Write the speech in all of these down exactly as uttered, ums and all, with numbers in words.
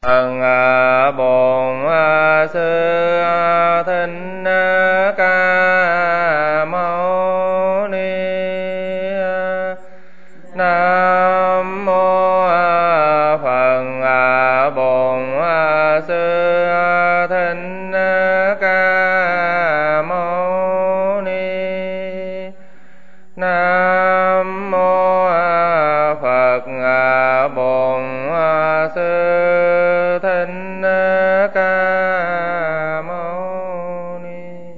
Ân Bổn Sư Thích Ca Mâu Ni. Nam mô Phật. Bổn Sư Thích Ca Mâu Ni. Nam mô Phật. Bổn Sư Thích Ca Mâu Ni.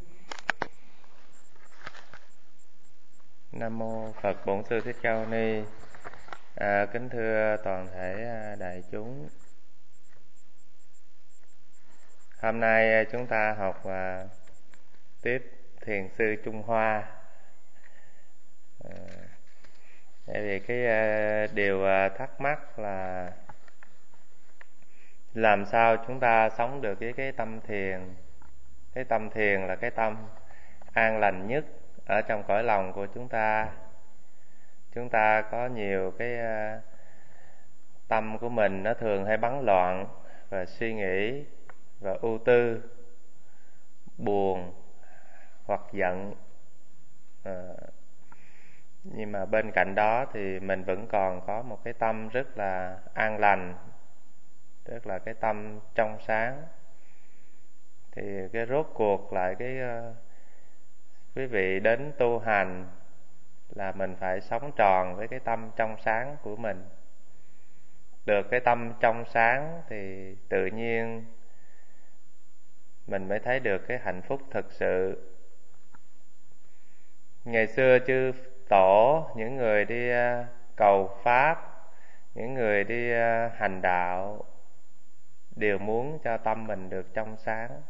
Nam mô Phật. Bổn Sư Thích Ca Mâu Ni. À, kính thưa toàn thể đại chúng, hôm nay chúng ta học à, tiếp Thiền sư Trung Hoa. À, tại vì cái à, điều à, thắc mắc là làm sao chúng ta sống được với cái tâm thiền. Cái tâm thiền là cái tâm an lành nhất ở trong cõi lòng của chúng ta. Chúng ta có nhiều cái uh, tâm của mình nó thường hay bấn loạn và suy nghĩ và ưu tư, buồn hoặc giận. Uh, nhưng mà bên cạnh đó thì mình vẫn còn có một cái tâm rất là an lành, tức là cái tâm trong sáng. Thì cái rốt cuộc lại cái uh, quý vị đến tu hành là mình phải sống tròn với cái tâm trong sáng của mình. Được cái tâm trong sáng thì tự nhiên mình mới thấy được cái hạnh phúc thực sự. Ngày xưa chư tổ, những người đi cầu pháp, những người đi hành đạo đều muốn cho tâm mình được trong sáng,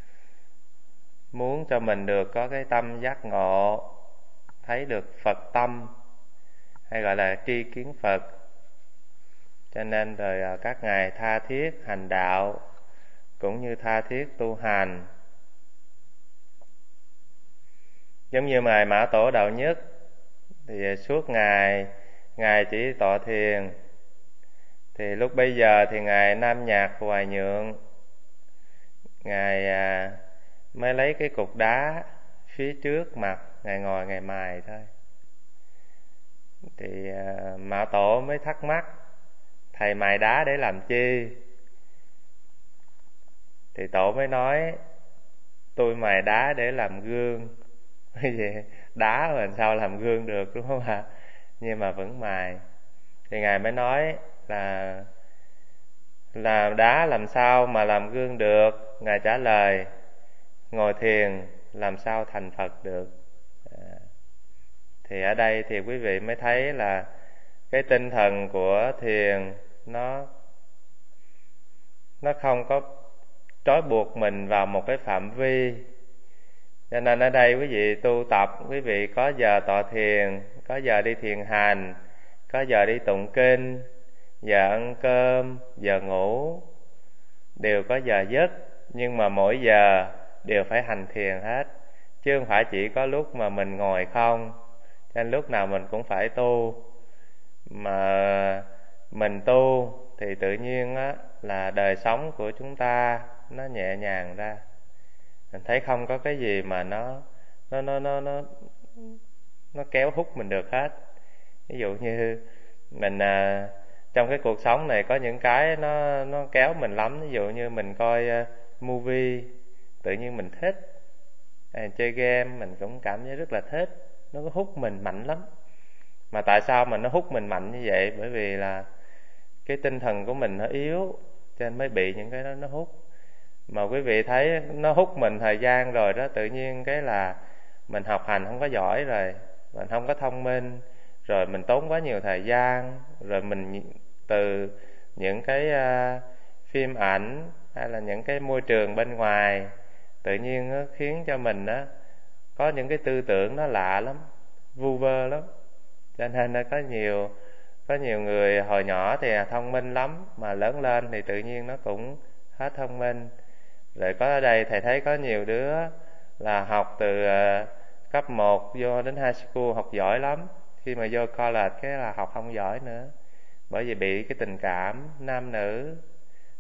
muốn cho mình được có cái tâm giác ngộ, thấy được Phật tâm, hay gọi là tri kiến Phật. Cho nên rồi các ngài tha thiết hành đạo cũng như tha thiết tu hành. Giống như ngài Mã Tổ Đạo Nhất thì suốt ngày ngài chỉ tọa thiền. Thì lúc bây giờ thì ngài Nam Nhạc Hoài Nhượng, ngài à, mới lấy cái cục đá phía trước mặt ngài ngồi ngài mài thôi. Thì à, Mã Tổ mới thắc mắc, thầy mài đá để làm chi? Thì Tổ mới nói, tôi mài đá để làm gương. Vậy đá mà sao làm gương được, đúng không ạ? Nhưng mà vẫn mài. Thì ngài mới nói là là đá làm sao mà làm gương được? Ngài trả lời, ngồi thiền làm sao thành Phật được. À, thì ở đây thì quý vị mới thấy là cái tinh thần của thiền nó nó không có trói buộc mình vào một cái phạm vi. Cho nên ở đây quý vị tu tập, quý vị có giờ tọa thiền, có giờ đi thiền hành, có giờ đi tụng kinh, giờ ăn cơm, giờ ngủ, đều có giờ giấc. Nhưng mà mỗi giờ đều phải hành thiền hết, chứ không phải chỉ có lúc mà mình ngồi không. Cho nên lúc nào mình cũng phải tu. Mà mình tu thì tự nhiên á, là đời sống của chúng ta nó nhẹ nhàng ra. Mình thấy không có cái gì mà nó nó nó nó nó nó kéo hút mình được hết. Ví dụ như mình à, trong cái cuộc sống này có những cái nó nó kéo mình lắm. Ví dụ như mình coi uh, movie, tự nhiên mình thích. À, chơi game mình cũng cảm thấy rất là thích, nó có hút mình mạnh lắm. Mà tại sao mà nó hút mình mạnh như vậy? Bởi vì là cái tinh thần của mình nó yếu, cho nên mới bị những cái đó nó hút. Mà quý vị thấy nó hút mình thời gian rồi đó, tự nhiên cái là mình học hành không có giỏi rồi, mình không có thông minh, rồi mình tốn quá nhiều thời gian, rồi mình từ những cái uh, phim ảnh hay là những cái môi trường bên ngoài tự nhiên nó khiến cho mình đó, có những cái tư tưởng nó lạ lắm, vu vơ lắm. Cho nên nó có nhiều có nhiều người hồi nhỏ thì thông minh lắm, mà lớn lên thì tự nhiên nó cũng hết thông minh. Rồi có ở đây thầy thấy có nhiều đứa là học từ uh, cấp một vô đến high school học giỏi lắm, khi mà vô college cái là học không giỏi nữa, bởi vì bị cái tình cảm nam nữ,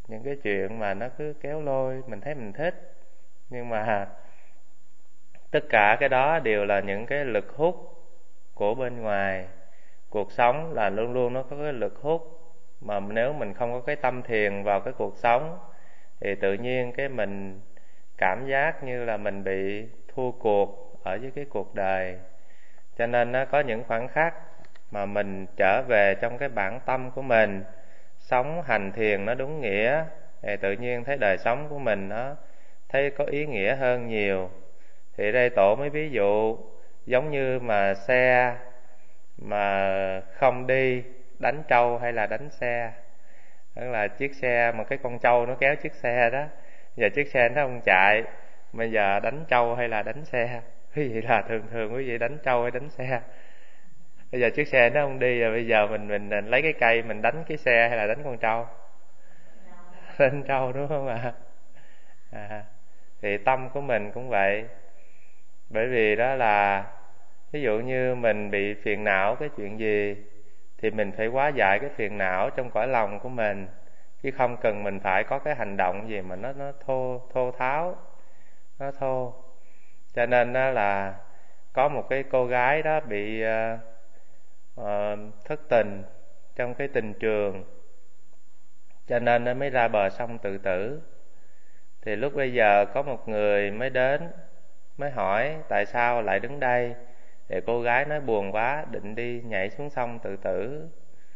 những cái chuyện mà nó cứ kéo lôi, mình thấy mình thích, nhưng mà tất cả cái đó đều là những cái lực hút của bên ngoài. Cuộc sống là luôn luôn nó có cái lực hút, mà nếu mình không có cái tâm thiền vào cái cuộc sống thì tự nhiên cái mình cảm giác như là mình bị thua cuộc ở với cái cuộc đời. Cho nên nó có những khoảnh khắc mà mình trở về trong cái bản tâm của mình, sống hành thiền nó đúng nghĩa, thì tự nhiên thấy đời sống của mình nó thấy có ý nghĩa hơn nhiều. Thì đây Tổ mới ví dụ giống như mà xe mà không đi, đánh trâu hay là đánh xe. Tức là chiếc xe mà cái con trâu nó kéo chiếc xe đó, giờ chiếc xe nó không chạy, bây giờ đánh trâu hay là đánh xe? Quý vị là thường thường quý vị đánh trâu hay đánh xe? Bây giờ chiếc xe nó không đi rồi, bây giờ mình mình lấy cái cây mình đánh cái xe hay là đánh con trâu? Đánh trâu, đúng không ạ? À, thì tâm của mình cũng vậy. Bởi vì đó là ví dụ như mình bị phiền não cái chuyện gì thì mình phải hóa giải cái phiền não trong cõi lòng của mình, chứ không cần mình phải có cái hành động gì mà nó nó thô thô tháo, nó thô. Cho nên đó là có một cái cô gái đó bị uh, uh, thất tình trong cái tình trường, cho nên nó mới ra bờ sông tự tử. Thì lúc bây giờ có một người mới đến, mới hỏi tại sao lại đứng đây. Thì cô gái nói buồn quá, định đi nhảy xuống sông tự tử.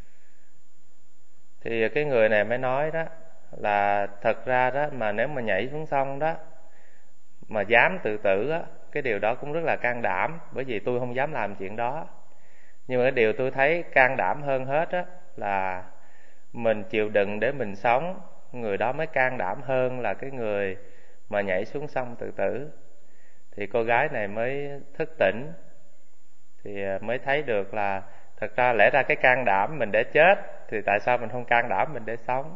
Thì cái người này mới nói đó là thật ra đó mà nếu mà nhảy xuống sông đó mà dám tự tử á, cái điều đó cũng rất là can đảm, bởi vì tôi không dám làm chuyện đó. Nhưng mà cái điều tôi thấy can đảm hơn hết á là mình chịu đựng để mình sống, người đó mới can đảm hơn là cái người mà nhảy xuống sông tự tử. Thì cô gái này mới thức tỉnh, thì mới thấy được là thật ra lẽ ra cái can đảm mình để chết, thì tại sao mình không can đảm mình để sống?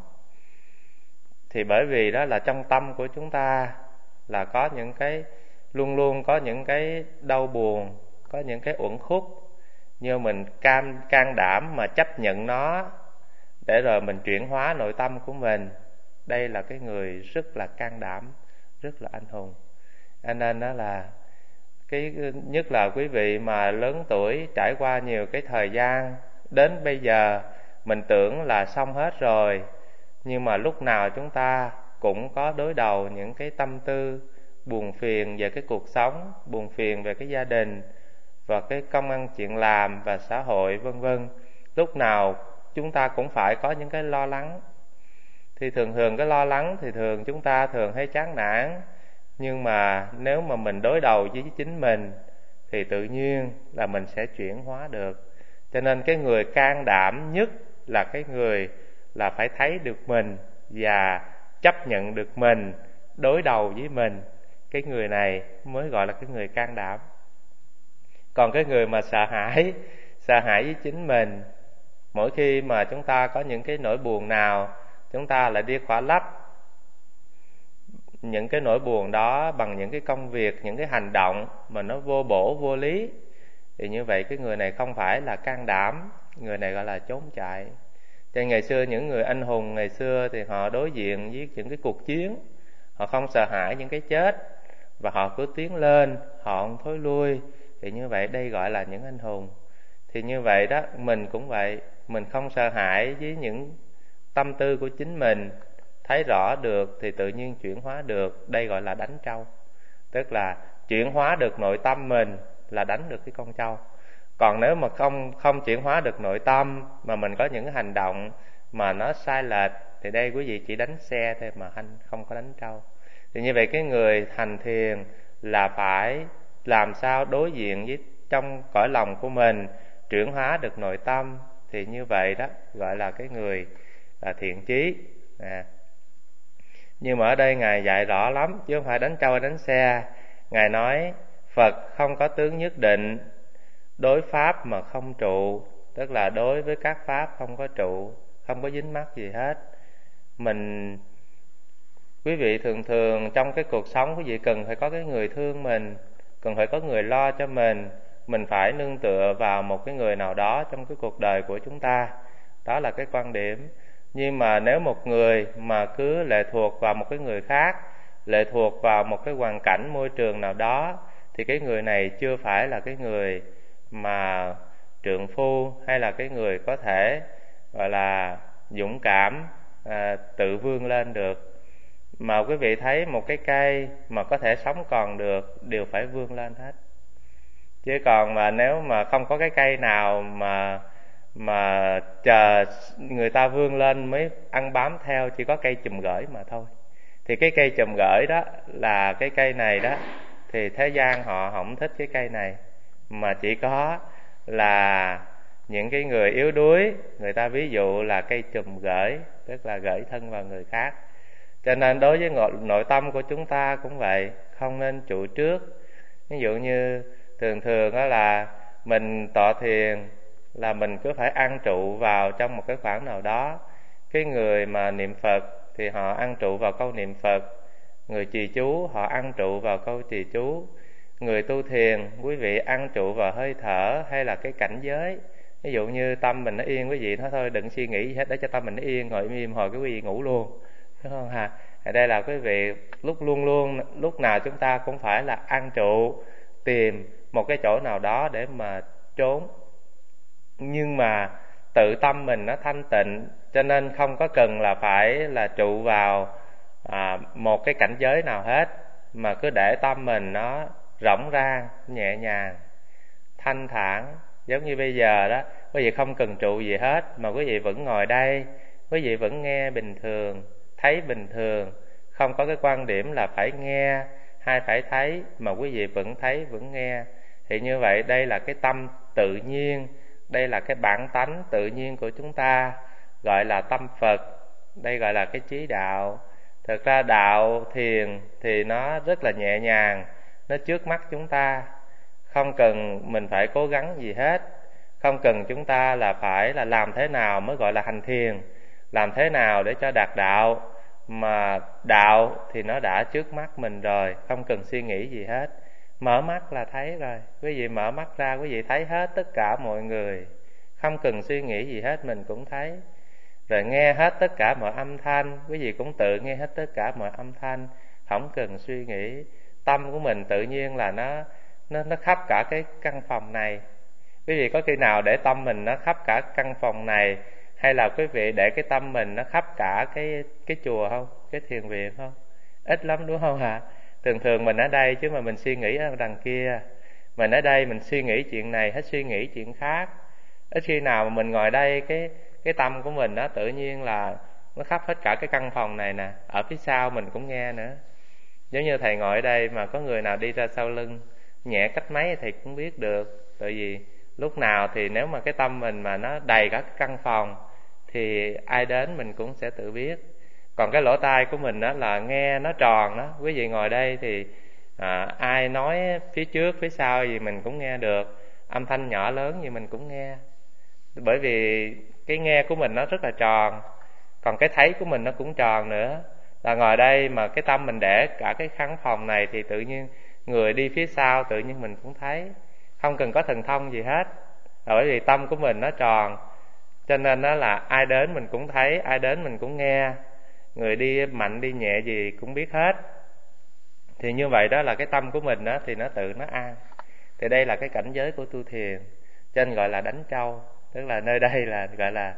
Thì bởi vì đó là trong tâm của chúng ta là có những cái, luôn luôn có những cái đau buồn, có những cái uẩn khúc, nhưng mình can, can đảm mà chấp nhận nó để rồi mình chuyển hóa nội tâm của mình. Đây là cái người rất là can đảm, rất là anh hùng. Cho nên đó là cái nhất là quý vị mà lớn tuổi, trải qua nhiều cái thời gian, đến bây giờ mình tưởng là xong hết rồi, nhưng mà lúc nào chúng ta cũng có đối đầu những cái tâm tư buồn phiền về cái cuộc sống, buồn phiền về cái gia đình và cái công ăn chuyện làm và xã hội vân vân. Lúc nào chúng ta cũng phải có những cái lo lắng. Thì thường thường cái lo lắng thì thường chúng ta thường hay chán nản, nhưng mà nếu mà mình đối đầu với chính mình thì tự nhiên là mình sẽ chuyển hóa được. Cho nên cái người can đảm nhất là cái người là phải thấy được mình và chấp nhận được mình, đối đầu với mình. Cái người này mới gọi là cái người can đảm. Còn cái người mà sợ hãi, sợ hãi với chính mình, mỗi khi mà chúng ta có những cái nỗi buồn nào, chúng ta lại đi khỏa lấp những cái nỗi buồn đó bằng những cái công việc, những cái hành động mà nó vô bổ, vô lý. Thì như vậy cái người này không phải là can đảm, người này gọi là trốn chạy. Cho ngày xưa những người anh hùng ngày xưa thì họ đối diện với những cái cuộc chiến, họ không sợ hãi những cái chết và họ cứ tiến lên, họ không thối lui. Thì như vậy đây gọi là những anh hùng. Thì như vậy đó, mình cũng vậy, mình không sợ hãi với những tâm tư của chính mình, thấy rõ được thì tự nhiên chuyển hóa được. Đây gọi là đánh trâu, tức là chuyển hóa được nội tâm mình là đánh được cái con trâu. Còn nếu mà không không chuyển hóa được nội tâm mà mình có những hành động mà nó sai lệch thì đây quý vị chỉ đánh xe thôi mà anh không có đánh trâu. Thì như vậy cái người hành thiền là phải làm sao đối diện với trong cõi lòng của mình, chuyển hóa được nội tâm. Thì như vậy đó gọi là cái người là thiện chí. À. Nhưng mà ở đây Ngài dạy rõ lắm, chứ không phải đánh trâu hay đánh xe. Ngài nói Phật không có tướng nhất định, đối pháp mà không trụ, tức là đối với các pháp không có trụ, không có dính mắc gì hết. Mình, quý vị thường thường trong cái cuộc sống quý vị cần phải có cái người thương mình, cần phải có người lo cho mình, mình phải nương tựa vào một cái người nào đó trong cái cuộc đời của chúng ta. Đó là cái quan điểm. Nhưng mà nếu một người mà cứ lệ thuộc vào một cái người khác, lệ thuộc vào một cái hoàn cảnh môi trường nào đó, thì cái người này chưa phải là cái người mà trượng phu, hay là cái người có thể gọi là dũng cảm à, tự vươn lên được. Mà quý vị thấy một cái cây mà có thể sống còn được đều phải vươn lên hết. Chứ còn mà nếu mà không có cái cây nào mà mà chờ người ta vươn lên mới ăn bám theo, chỉ có cây chùm gởi mà thôi. Thì cái cây chùm gởi đó là cái cây này đó, thì thế gian họ không thích cái cây này, mà chỉ có là những cái người yếu đuối, người ta ví dụ là cây chùm gởi, tức là gởi thân vào người khác. Cho nên đối với nội tâm của chúng ta cũng vậy, không nên trụ trước. Ví dụ như thường thường đó là mình tọa thiền là mình cứ phải an trụ vào trong một cái khoảng nào đó. Cái người mà niệm Phật thì họ an trụ vào câu niệm Phật, người trì chú họ an trụ vào câu trì chú, người tu thiền quý vị an trụ vào hơi thở hay là cái cảnh giới. Ví dụ như tâm mình nó yên, quý vị nói thôi đừng suy nghĩ gì hết, để cho tâm mình nó yên, ngồi im im hồi cái quý vị ngủ luôn, đúng không hả? Ở đây là quý vị lúc luôn luôn lúc nào chúng ta cũng phải là an trụ, tìm một cái chỗ nào đó để mà trốn. Nhưng mà tự tâm mình nó thanh tịnh, cho nên không có cần là phải là trụ vào à, một cái cảnh giới nào hết, mà cứ để tâm mình nó rỗng rang, nhẹ nhàng, thanh thản. Giống như bây giờ đó, quý vị không cần trụ gì hết, mà quý vị vẫn ngồi đây, quý vị vẫn nghe bình thường, thấy bình thường, không có cái quan điểm là phải nghe hay phải thấy, mà quý vị vẫn thấy vẫn nghe. Thì như vậy đây là cái tâm tự nhiên, đây là cái bản tánh tự nhiên của chúng ta, gọi là tâm Phật, đây gọi là cái trí đạo. Thực ra đạo thiền thì nó rất là nhẹ nhàng, nó trước mắt chúng ta, không cần mình phải cố gắng gì hết, không cần chúng ta là phải là làm thế nào mới gọi là hành thiền, làm thế nào để cho đạt đạo, mà đạo thì nó đã trước mắt mình rồi, không cần suy nghĩ gì hết. Mở mắt là thấy rồi, quý vị mở mắt ra quý vị thấy hết tất cả mọi người, không cần suy nghĩ gì hết mình cũng thấy. Rồi nghe hết tất cả mọi âm thanh, quý vị cũng tự nghe hết tất cả mọi âm thanh, không cần suy nghĩ. Tâm của mình tự nhiên là nó nó nó khắp cả cái căn phòng này. Quý vị có khi nào để tâm mình nó khắp cả căn phòng này, hay là quý vị để cái tâm mình nó khắp cả cái cái chùa không, cái thiền viện không? Ít lắm đúng không hả? Thường thường mình ở đây chứ mà mình suy nghĩ ở đằng kia, mình ở đây mình suy nghĩ chuyện này hết suy nghĩ chuyện khác. Ít khi nào mà mình ngồi đây cái cái tâm của mình nó tự nhiên là nó khắp hết cả cái căn phòng này nè, ở phía sau mình cũng nghe nữa. Giống như thầy ngồi ở đây mà có người nào đi ra sau lưng nhẹ cách mấy thì cũng biết được. Tại vì lúc nào thì nếu mà cái tâm mình mà nó đầy cả căn phòng thì ai đến mình cũng sẽ tự biết. Còn cái lỗ tai của mình đó là nghe nó tròn đó. Quý vị ngồi đây thì à, ai nói phía trước phía sau gì mình cũng nghe được, âm thanh nhỏ lớn gì mình cũng nghe. Bởi vì cái nghe của mình nó rất là tròn, còn cái thấy của mình nó cũng tròn nữa. Là ngồi đây mà cái tâm mình để cả cái khán phòng này thì tự nhiên người đi phía sau tự nhiên mình cũng thấy, không cần có thần thông gì hết. Là bởi vì tâm của mình nó tròn, cho nên nó là ai đến mình cũng thấy, ai đến mình cũng nghe, người đi mạnh đi nhẹ gì cũng biết hết. Thì như vậy đó là cái tâm của mình đó thì nó tự nó an. Thì đây là cái cảnh giới của tu thiền, cho nên gọi là đánh trâu. Tức là nơi đây là gọi là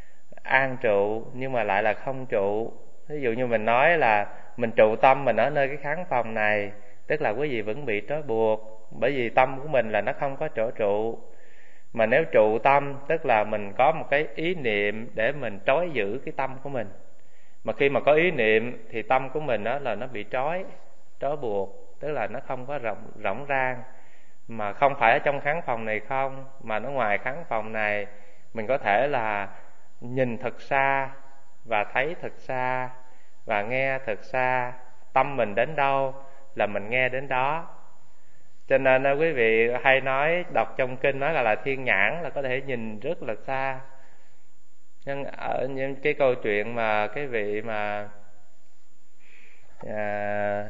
an trụ, nhưng mà lại là không trụ. Ví dụ như mình nói là mình trụ tâm mình ở nơi cái khán phòng này, tức là quý vị vẫn bị trói buộc, bởi vì tâm của mình là nó không có chỗ trụ. Mà nếu trụ tâm tức là mình có một cái ý niệm để mình trói giữ cái tâm của mình. Mà khi mà có ý niệm thì tâm của mình đó là nó bị trói, trói buộc, tức là nó không có rộng rộng rang. Mà không phải ở trong khán phòng này không, mà nó ngoài khán phòng này, mình có thể là nhìn thật xa và thấy thật xa và nghe thật xa. Tâm mình đến đâu là mình nghe đến đó. Cho nên quý vị hay nói, đọc trong kinh nói là, là thiên nhãn, là có thể nhìn rất là xa. Nhưng ở những cái câu chuyện mà cái vị mà à,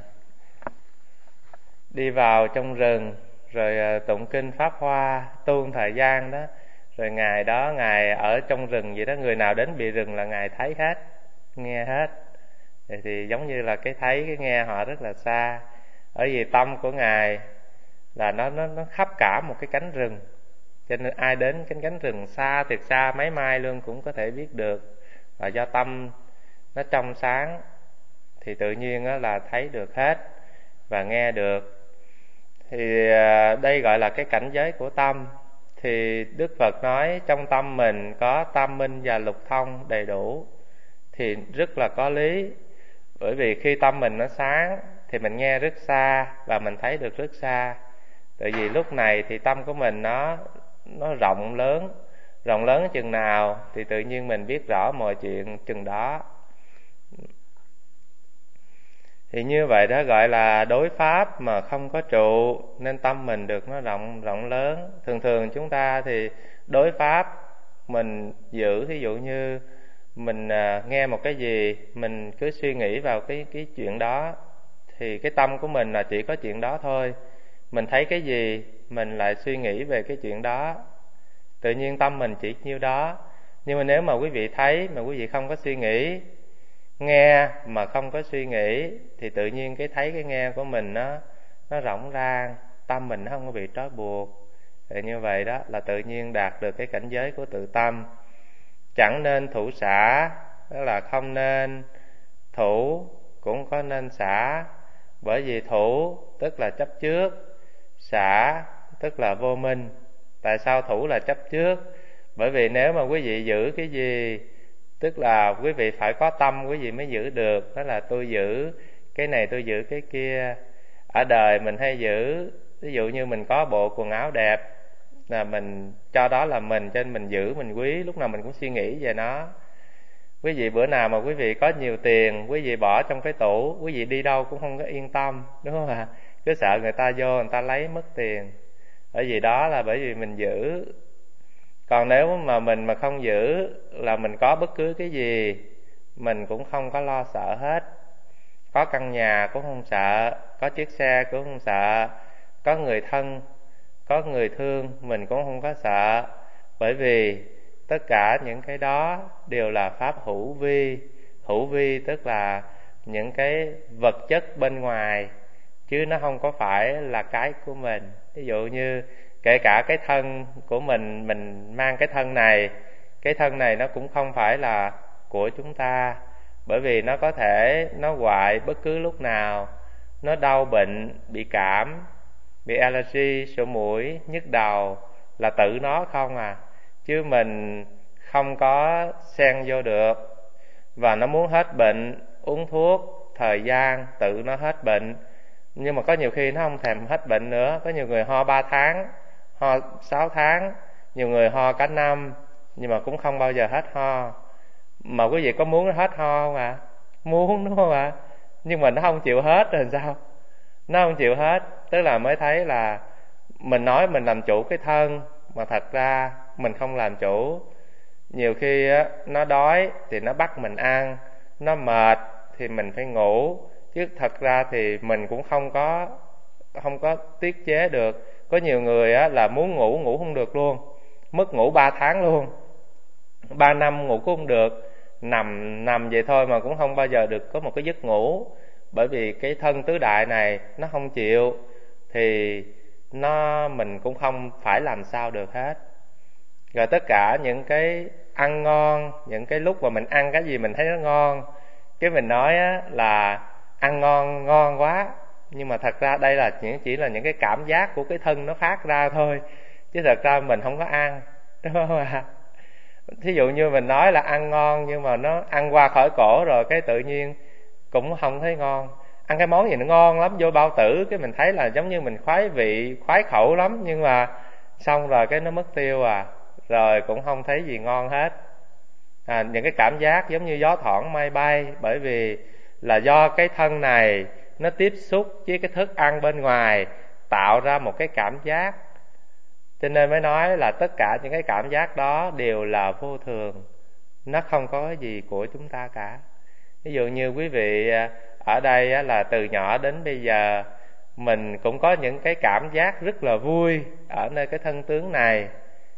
đi vào trong rừng rồi tụng kinh Pháp Hoa tu một thời gian đó, Rồi Ngài đó, Ngài ở trong rừng vậy đó, người nào đến bìa rừng là Ngài thấy hết, nghe hết. Thì, thì giống như là cái thấy, cái nghe họ rất là xa. Bởi vì tâm của Ngài là nó nó nó khắp cả một cái cánh rừng, cho nên ai đến cái cánh rừng xa thiệt xa mấy mai luôn cũng có thể biết được. Và do tâm nó trong sáng thì tự nhiên á, là thấy được hết và nghe được. Thì à, đây gọi là cái cảnh giới của tâm. Thì Đức Phật nói trong tâm mình có tam minh và lục thông đầy đủ thì rất là có lý. Bởi vì khi tâm mình nó sáng thì mình nghe rất xa và mình thấy được rất xa. Tại vì lúc này thì tâm của mình nó nó rộng lớn, rộng lớn chừng nào thì tự nhiên mình biết rõ mọi chuyện chừng đó. Thì như vậy đó gọi là đối pháp mà không có trụ, nên tâm mình được nó rộng rộng lớn. Thường thường chúng ta thì đối pháp mình giữ, ví dụ như mình à, nghe một cái gì, mình cứ suy nghĩ vào cái cái chuyện đó thì cái tâm của mình là chỉ có chuyện đó thôi. Mình thấy cái gì mình lại suy nghĩ về cái chuyện đó, tự nhiên tâm mình chỉ nhiêu đó. Nhưng mà nếu mà quý vị thấy mà quý vị không có suy nghĩ, nghe mà không có suy nghĩ, thì tự nhiên cái thấy cái nghe của mình nó nó rộng ra, tâm mình nó không có bị trói buộc. Thì như vậy đó là tự nhiên đạt được cái cảnh giới của tự tâm. Chẳng nên thủ xả, đó là không nên thủ cũng có nên xả. Bởi vì thủ tức là chấp trước, xả tức là vô minh. Tại sao thủ là chấp trước? Bởi vì nếu mà quý vị giữ cái gì, tức là quý vị phải có tâm quý vị mới giữ được. Đó là tôi giữ cái này, tôi giữ cái kia. Ở đời mình hay giữ, ví dụ như mình có bộ quần áo đẹp là mình cho đó là mình, cho nên mình giữ, mình quý, lúc nào mình cũng suy nghĩ về nó. Quý vị bữa nào mà quý vị có nhiều tiền, quý vị bỏ trong cái tủ, quý vị đi đâu cũng không có yên tâm, đúng không ạ? Cứ sợ người ta vô người ta lấy mất tiền. Bởi vì đó là bởi vì mình giữ. Còn nếu mà mình mà không giữ là mình có bất cứ cái gì mình cũng không có lo sợ hết. Có căn nhà cũng không sợ, có chiếc xe cũng không sợ, có người thân, có người thương mình cũng không có sợ. Bởi vì tất cả những cái đó đều là pháp hữu vi. Hữu vi tức là những cái vật chất bên ngoài, chứ nó không có phải là cái của mình. Ví dụ như kể cả cái thân của mình, mình mang cái thân này, cái thân này nó cũng không phải là của chúng ta. Bởi vì nó có thể nó hoại bất cứ lúc nào, nó đau bệnh, bị cảm, bị allergy, sổ mũi, nhức đầu là tự nó không à, chứ mình không có xen vô được. Và nó muốn hết bệnh, uống thuốc, thời gian tự nó hết bệnh. Nhưng mà có nhiều khi nó không thèm hết bệnh nữa. Có nhiều người ho ba tháng, ho sáu tháng, nhiều người ho cả năm, nhưng mà cũng không bao giờ hết ho. Mà quý vị có muốn nó hết ho không ạ? À? Muốn, đúng không ạ? À? Nhưng mà nó không chịu hết rồi sao? Nó không chịu hết, tức là mới thấy là mình nói mình làm chủ cái thân, mà thật ra mình không làm chủ. Nhiều khi á, nó đói thì nó bắt mình ăn, nó mệt thì mình phải ngủ, chứ thật ra thì mình cũng không có không có tiết chế được. Có nhiều người á, là muốn ngủ ngủ không được luôn, mất ngủ ba tháng luôn, ba năm ngủ cũng không được, nằm nằm vậy thôi mà cũng không bao giờ được có một cái giấc ngủ. Bởi vì cái thân tứ đại này nó không chịu, thì nó mình cũng không phải làm sao được hết. Rồi tất cả những cái ăn ngon, những cái lúc mà mình ăn cái gì mình thấy nó ngon, cái mình nói á, là ăn ngon ngon quá, nhưng mà thật ra đây là chỉ, chỉ là những cái cảm giác của cái thân nó phát ra thôi, chứ thật ra mình không có ăn, đúng không ạ? À? Thí dụ như mình nói là ăn ngon, nhưng mà nó ăn qua khỏi cổ rồi cái tự nhiên cũng không thấy ngon. Ăn cái món gì nó ngon lắm, vô bao tử cái mình thấy là giống như mình khoái vị, khoái khẩu lắm, nhưng mà xong rồi cái nó mất tiêu à, rồi cũng không thấy gì ngon hết. À, những cái cảm giác giống như gió thoảng mây bay, bởi vì là do cái thân này nó tiếp xúc với cái thức ăn bên ngoài, tạo ra một cái cảm giác. Cho nên mới nói là tất cả những cái cảm giác đó đều là vô thường, nó không có cái gì của chúng ta cả. Ví dụ như quý vị ở đây là từ nhỏ đến bây giờ mình cũng có những cái cảm giác rất là vui ở nơi cái thân tướng này,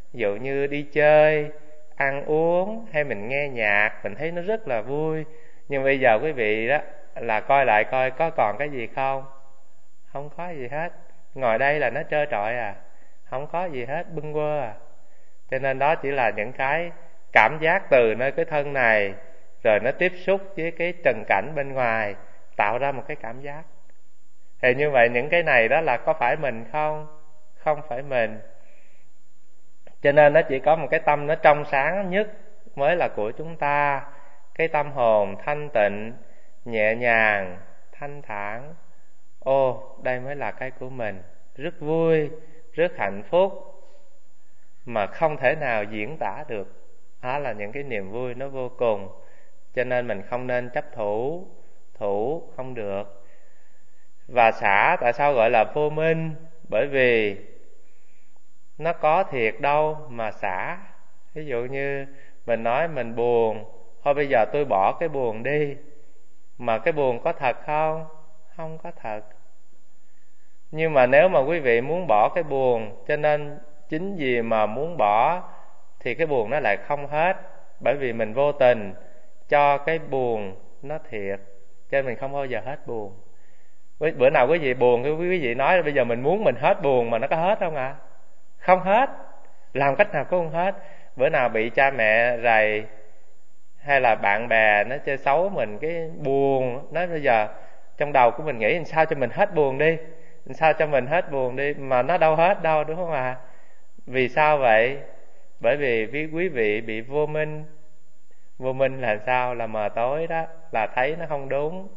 Ví dụ như đi chơi, ăn uống hay mình nghe nhạc, mình thấy nó rất là vui. Nhưng bây giờ quý vị đó là coi lại coi có còn cái gì không? Không có gì hết. Ngồi đây là nó trơ trọi à, không có gì hết, bâng quơ à. Cho nên đó chỉ là những cái cảm giác từ nơi cái thân này, rồi nó tiếp xúc với cái trần cảnh bên ngoài, tạo ra một cái cảm giác. Thì như vậy những cái này đó là có phải mình không? Không phải mình. Cho nên nó chỉ có một cái tâm nó trong sáng nhất mới là của chúng ta. Cái tâm hồn thanh tịnh, nhẹ nhàng, thanh thản. Ô, đây mới là cái của mình. Rất vui, rất hạnh phúc, mà không thể nào diễn tả được. Đó là những cái niềm vui nó vô cùng. Cho nên mình không nên chấp thủ. Thủ không được. Và xả tại sao gọi là vô minh? Bởi vì nó có thiệt đâu mà xả. Ví dụ như mình nói mình buồn, thôi bây giờ tôi bỏ cái buồn đi. Mà cái buồn có thật không? Không có thật. Nhưng mà nếu mà quý vị muốn bỏ cái buồn, cho nên chính vì mà muốn bỏ thì cái buồn nó lại không hết. Bởi vì mình vô tình cho cái buồn nó thiệt, cho nên mình không bao giờ hết buồn. Bữa nào quý vị buồn, cái quý vị nói bây giờ mình muốn mình hết buồn, mà nó có hết không ạ? À? Không hết. Làm cách nào cũng không hết. Bữa nào bị cha mẹ rầy, hay là bạn bè nó chơi xấu mình, cái buồn, nói bây giờ trong đầu của mình nghĩ làm sao cho mình hết buồn đi, làm sao cho mình hết buồn đi, mà nó đâu hết đâu, đúng không ạ? À? Vì sao vậy? Bởi vì quý vị bị vô minh. Vô minh là sao? Là mờ tối đó, là thấy nó không đúng,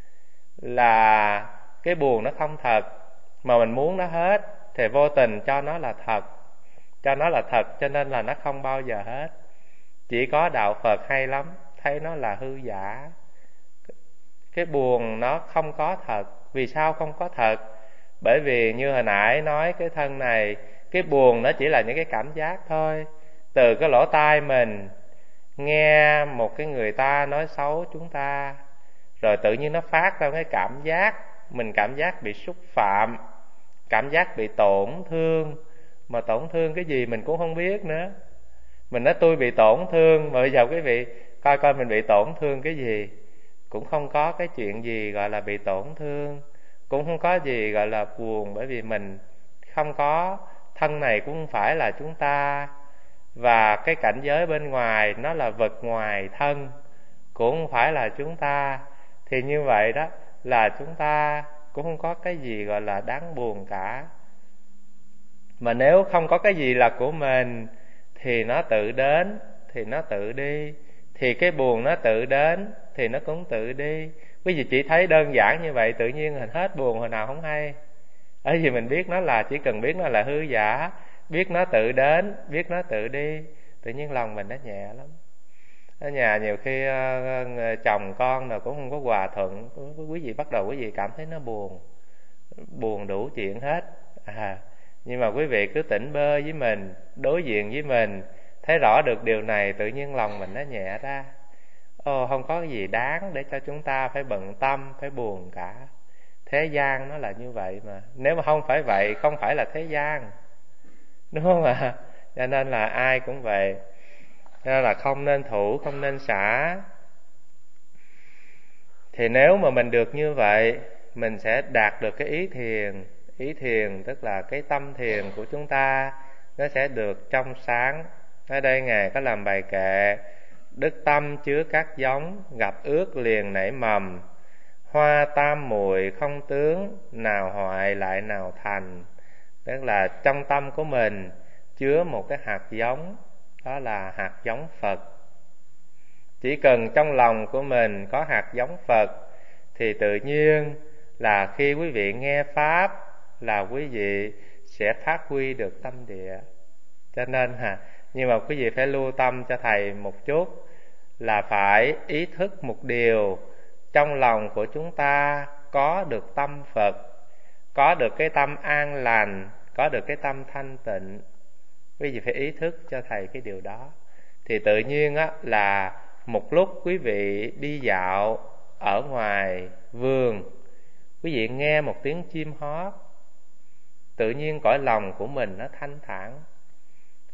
là cái buồn nó không thật, mà mình muốn nó hết thì vô tình cho nó là thật. Cho nó là thật cho nên là nó không bao giờ hết. Chỉ có đạo Phật hay lắm, thấy nó là hư giả. Cái buồn nó không có thật. Vì sao không có thật? Bởi vì như hồi nãy nói cái thân này, cái buồn nó chỉ là những cái cảm giác thôi. Từ cái lỗ tai mình nghe một cái người ta nói xấu chúng ta, rồi tự nhiên nó phát ra cái cảm giác, mình cảm giác bị xúc phạm, cảm giác bị tổn thương. Mà tổn thương cái gì mình cũng không biết nữa. Mình nói tôi bị tổn thương, mà bây giờ quý vị coi coi mình bị tổn thương cái gì. Cũng không có cái chuyện gì gọi là bị tổn thương, cũng không có gì gọi là buồn. Bởi vì mình không có, thân này cũng không phải là chúng ta. Và cái cảnh giới bên ngoài nó là vật ngoài thân, cũng không phải là chúng ta. Thì như vậy đó là chúng ta cũng không có cái gì gọi là đáng buồn cả. Mà nếu không có cái gì là của mình thì nó tự đến, thì nó tự đi. Thì cái buồn nó tự đến thì nó cũng tự đi. Quý vị chỉ thấy đơn giản như vậy, tự nhiên mình hết buồn hồi nào không hay. Bởi vì mình biết nó là, chỉ cần biết nó là hư giả, biết nó tự đến, biết nó tự đi, tự nhiên lòng mình nó nhẹ lắm. Ở nhà nhiều khi uh, chồng con nào cũng không có hòa thuận, quý vị bắt đầu quý vị cảm thấy nó buồn, buồn đủ chuyện hết. À, nhưng mà quý vị cứ tỉnh bơ với mình, đối diện với mình, thấy rõ được điều này, tự nhiên lòng mình nó nhẹ ra. Ồ, không có gì đáng để cho chúng ta phải bận tâm, phải buồn cả. Thế gian nó là như vậy mà. Nếu mà không phải vậy, không phải là thế gian, đúng không ạ? À? Cho nên là ai cũng vậy. Cho nên là không nên thủ, không nên xả. Thì nếu mà mình được như vậy, mình sẽ đạt được cái ý thiền. Ý thiền tức là cái tâm thiền của chúng ta nó sẽ được trong sáng. Ở đây Ngài có làm bài kệ: đức tâm chứa các giống, gặp ước liền nảy mầm. Hoa tam muội không tướng, nào hoại lại nào thành. Tức là trong tâm của mình chứa một cái hạt giống, đó là hạt giống Phật. Chỉ cần trong lòng của mình có hạt giống Phật thì tự nhiên là khi quý vị nghe Pháp là quý vị sẽ phát huy được tâm địa. Cho nên ha, nhưng mà quý vị phải lưu tâm cho thầy một chút, là phải ý thức một điều, trong lòng của chúng ta có được tâm Phật, có được cái tâm an lành, có được cái tâm thanh tịnh. Quý vị phải ý thức cho thầy cái điều đó. Thì tự nhiên á là một lúc quý vị đi dạo ở ngoài vườn, quý vị nghe một tiếng chim hót, tự nhiên cõi lòng của mình nó thanh thản.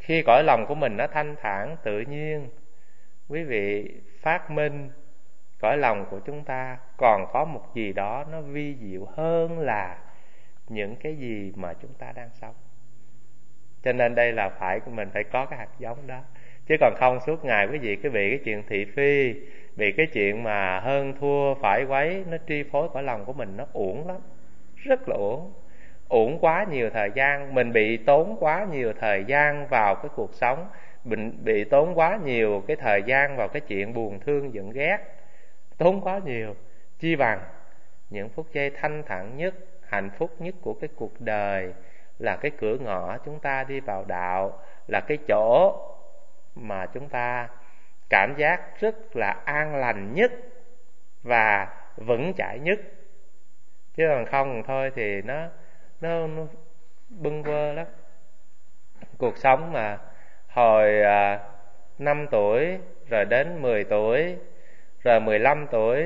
Khi cõi lòng của mình nó thanh thản tự nhiên, quý vị phát minh cõi lòng của chúng ta còn có một gì đó nó vi diệu hơn là những cái gì mà chúng ta đang sống. Cho nên đây là phải mình phải có cái hạt giống đó. Chứ còn không suốt ngày quý vị cứ bị cái chuyện thị phi, bị cái chuyện mà hơn thua phải quấy nó chi phối cõi lòng của mình, nó uổng lắm, rất là uổng. Uổng quá nhiều thời gian, mình bị tốn quá nhiều thời gian vào cái cuộc sống, mình bị tốn quá nhiều cái thời gian vào cái chuyện buồn thương giận ghét, tốn quá nhiều. Chi bằng những phút giây thanh thản nhất, hạnh phúc nhất của cái cuộc đời là cái cửa ngõ chúng ta đi vào đạo, là cái chỗ mà chúng ta cảm giác rất là an lành nhất và vững chãi nhất. Chứ còn không thôi thì nó nó, nó bâng quơ lắm. Cuộc sống mà hồi à, năm tuổi, rồi đến mười tuổi, rồi mười lăm tuổi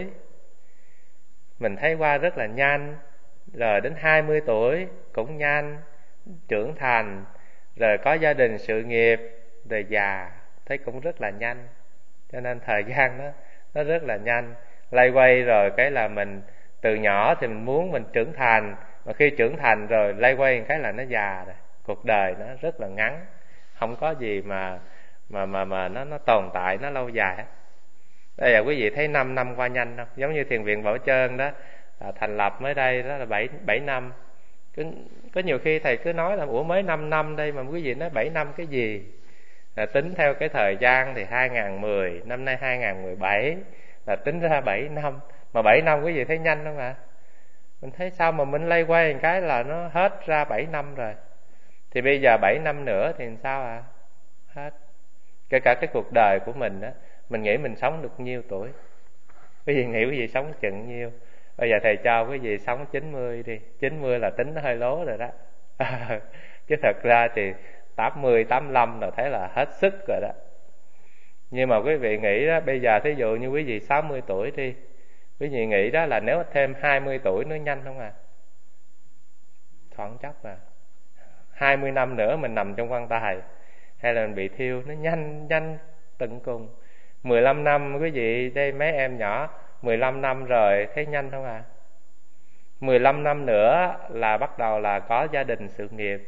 mình thấy qua rất là nhanh, rồi đến hai mươi tuổi cũng nhanh, trưởng thành, rồi có gia đình sự nghiệp, rồi già thấy cũng rất là nhanh. Cho nên thời gian nó nó rất là nhanh, lay quay rồi cái là mình từ nhỏ thì mình muốn mình trưởng thành, mà khi trưởng thành rồi lay quay một cái là nó già rồi. Cuộc đời nó rất là ngắn, không có gì mà mà mà mà nó nó tồn tại nó lâu dài. Đây là quý vị thấy năm năm qua nhanh không? Giống như thiền viện Bảo Trơn đó, à, thành lập mới đây đó là bảy bảy năm. Có, có nhiều khi thầy cứ nói là ủa mới năm năm đây mà quý vị nói bảy năm cái gì? Là tính theo cái thời gian thì hai không một không, năm nay hai không một bảy, là tính ra bảy năm. Mà bảy năm quý vị thấy nhanh không ạ? Mình thấy sao mà mình lay quay một cái là nó hết ra bảy năm rồi. Thì bây giờ bảy năm nữa thì sao ạ? À? Hết. Kể cả cái cuộc đời của mình đó, mình nghĩ mình sống được nhiêu tuổi? Quý vị nghĩ quý vị sống chừng nhiêu? Bây giờ thầy cho quý vị sống chín mươi đi. chín mươi là tính nó hơi lố rồi đó. Chứ thật ra thì tám mươi, tám mươi lăm là thấy là hết sức rồi đó. Nhưng mà quý vị nghĩ đó, bây giờ thí dụ như quý vị sáu mươi tuổi đi, quý vị nghĩ đó là nếu thêm hai mươi tuổi nữa nhanh không à? Thoáng chốc à. hai mươi năm nữa mình nằm trong quan tài, hay là mình bị thiêu, nó nhanh, nhanh tận cùng. mười lăm năm quý vị, đây mấy em nhỏ, mười lăm năm rồi, thấy nhanh không à? mười lăm năm nữa là bắt đầu là có gia đình sự nghiệp,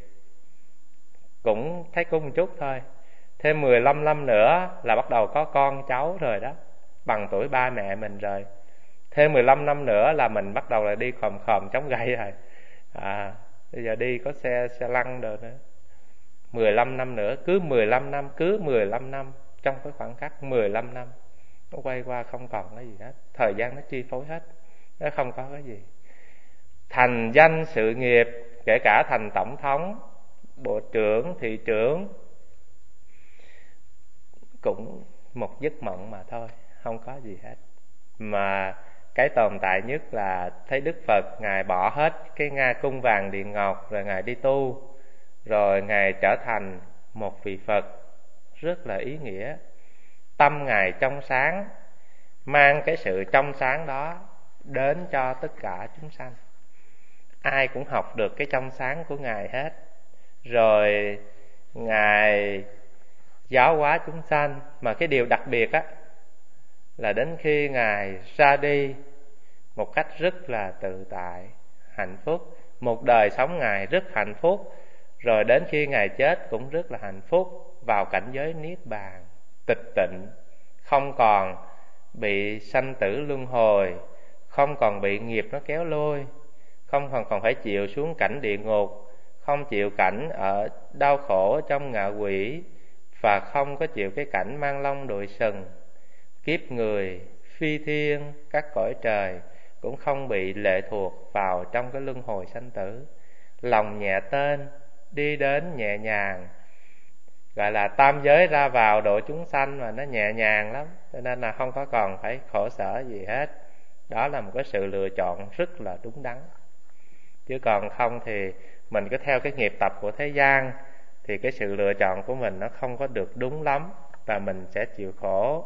cũng thấy cũng một chút thôi. Thêm mười lăm năm nữa là bắt đầu có con cháu rồi đó, bằng tuổi ba mẹ mình rồi. Thêm mười lăm năm nữa là mình bắt đầu là đi khòm khòm chống gậy rồi. À, bây giờ đi có xe xe lăn rồi nữa. mười lăm năm nữa, cứ mười lăm năm, cứ mười lăm năm, trong cái khoảng cách mười lăm năm, nó quay qua không còn cái gì hết. Thời gian nó chi phối hết, nó không có cái gì. Thành danh sự nghiệp, kể cả thành tổng thống, bộ trưởng, thị trưởng, cũng một giấc mộng mà thôi, không có gì hết. Mà cái tồn tại nhất là thấy Đức Phật Ngài bỏ hết cái nga cung vàng điện ngọc, rồi Ngài đi tu, rồi Ngài trở thành một vị Phật rất là ý nghĩa. Tâm Ngài trong sáng, mang cái sự trong sáng đó đến cho tất cả chúng sanh. Ai cũng học được cái trong sáng của Ngài hết. Rồi Ngài giáo hóa chúng sanh. Mà cái điều đặc biệt á, là đến khi Ngài ra đi một cách rất là tự tại, hạnh phúc, một đời sống Ngài rất hạnh phúc. Rồi đến khi Ngài chết cũng rất là hạnh phúc, vào cảnh giới Niết Bàn, tịch tịnh, không còn bị sanh tử luân hồi, không còn bị nghiệp nó kéo lôi, không còn còn phải chịu xuống cảnh địa ngục, không chịu cảnh ở đau khổ trong ngạ quỷ, và không có chịu cái cảnh mang lông đội sừng, kiếp người, phi thiên, các cõi trời, cũng không bị lệ thuộc vào trong cái luân hồi sanh tử. Lòng nhẹ tên, đi đến nhẹ nhàng, gọi là tam giới ra vào độ chúng sanh mà nó nhẹ nhàng lắm, cho nên là không có còn phải khổ sở gì hết. Đó là một cái sự lựa chọn rất là đúng đắn. Chứ còn không thì mình cứ theo cái nghiệp tập của thế gian, thì cái sự lựa chọn của mình nó không có được đúng lắm, và mình sẽ chịu khổ.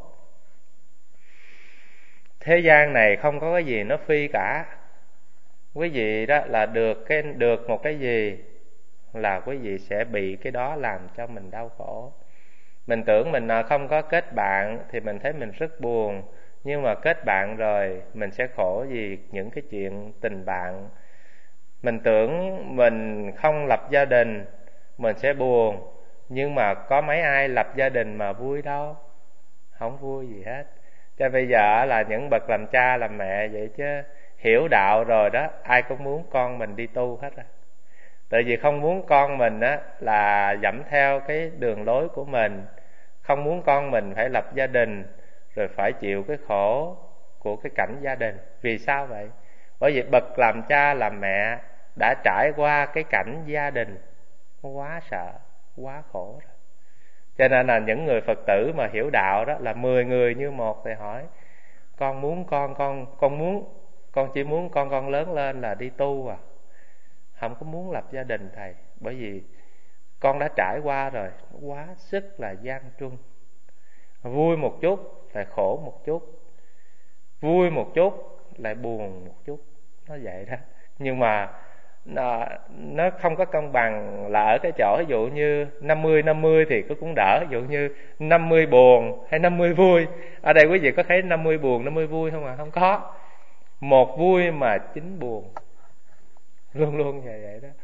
Thế gian này không có cái gì nó phi cả. Quý vị đó là được cái được một cái gì là quý vị sẽ bị cái đó làm cho mình đau khổ. Mình tưởng mình không có kết bạn thì mình thấy mình rất buồn, nhưng mà kết bạn rồi mình sẽ khổ vì những cái chuyện tình bạn. Mình tưởng mình không lập gia đình mình sẽ buồn, nhưng mà có mấy ai lập gia đình mà vui đâu, không vui gì hết. Cho bây giờ là những bậc làm cha làm mẹ vậy chứ hiểu đạo rồi đó, ai cũng muốn con mình đi tu hết à. Tại vì không muốn con mình á là dẫm theo cái đường lối của mình, không muốn con mình phải lập gia đình rồi phải chịu cái khổ của cái cảnh gia đình. Vì sao vậy? Bởi vì bậc làm cha làm mẹ đã trải qua cái cảnh gia đình quá sợ, quá khổ rồi. Cho nên là những người Phật tử mà hiểu đạo đó là mười người như một thì hỏi: con muốn con con con muốn con chỉ muốn con con lớn lên là đi tu à, không có muốn lập gia đình thầy. Bởi vì con đã trải qua rồi, quá sức là gian truân. Vui một chút lại khổ một chút, vui một chút lại buồn một chút, nó vậy đó. Nhưng mà nó, nó không có công bằng là ở cái chỗ ví dụ như năm mươi năm mươi thì cũng đỡ. Ví dụ như năm mươi buồn hay năm mươi vui. Ở đây quý vị có thấy năm mươi buồn năm mươi vui không à? Không có. Một vui mà chín buồn, luôn luôn như vậy đó.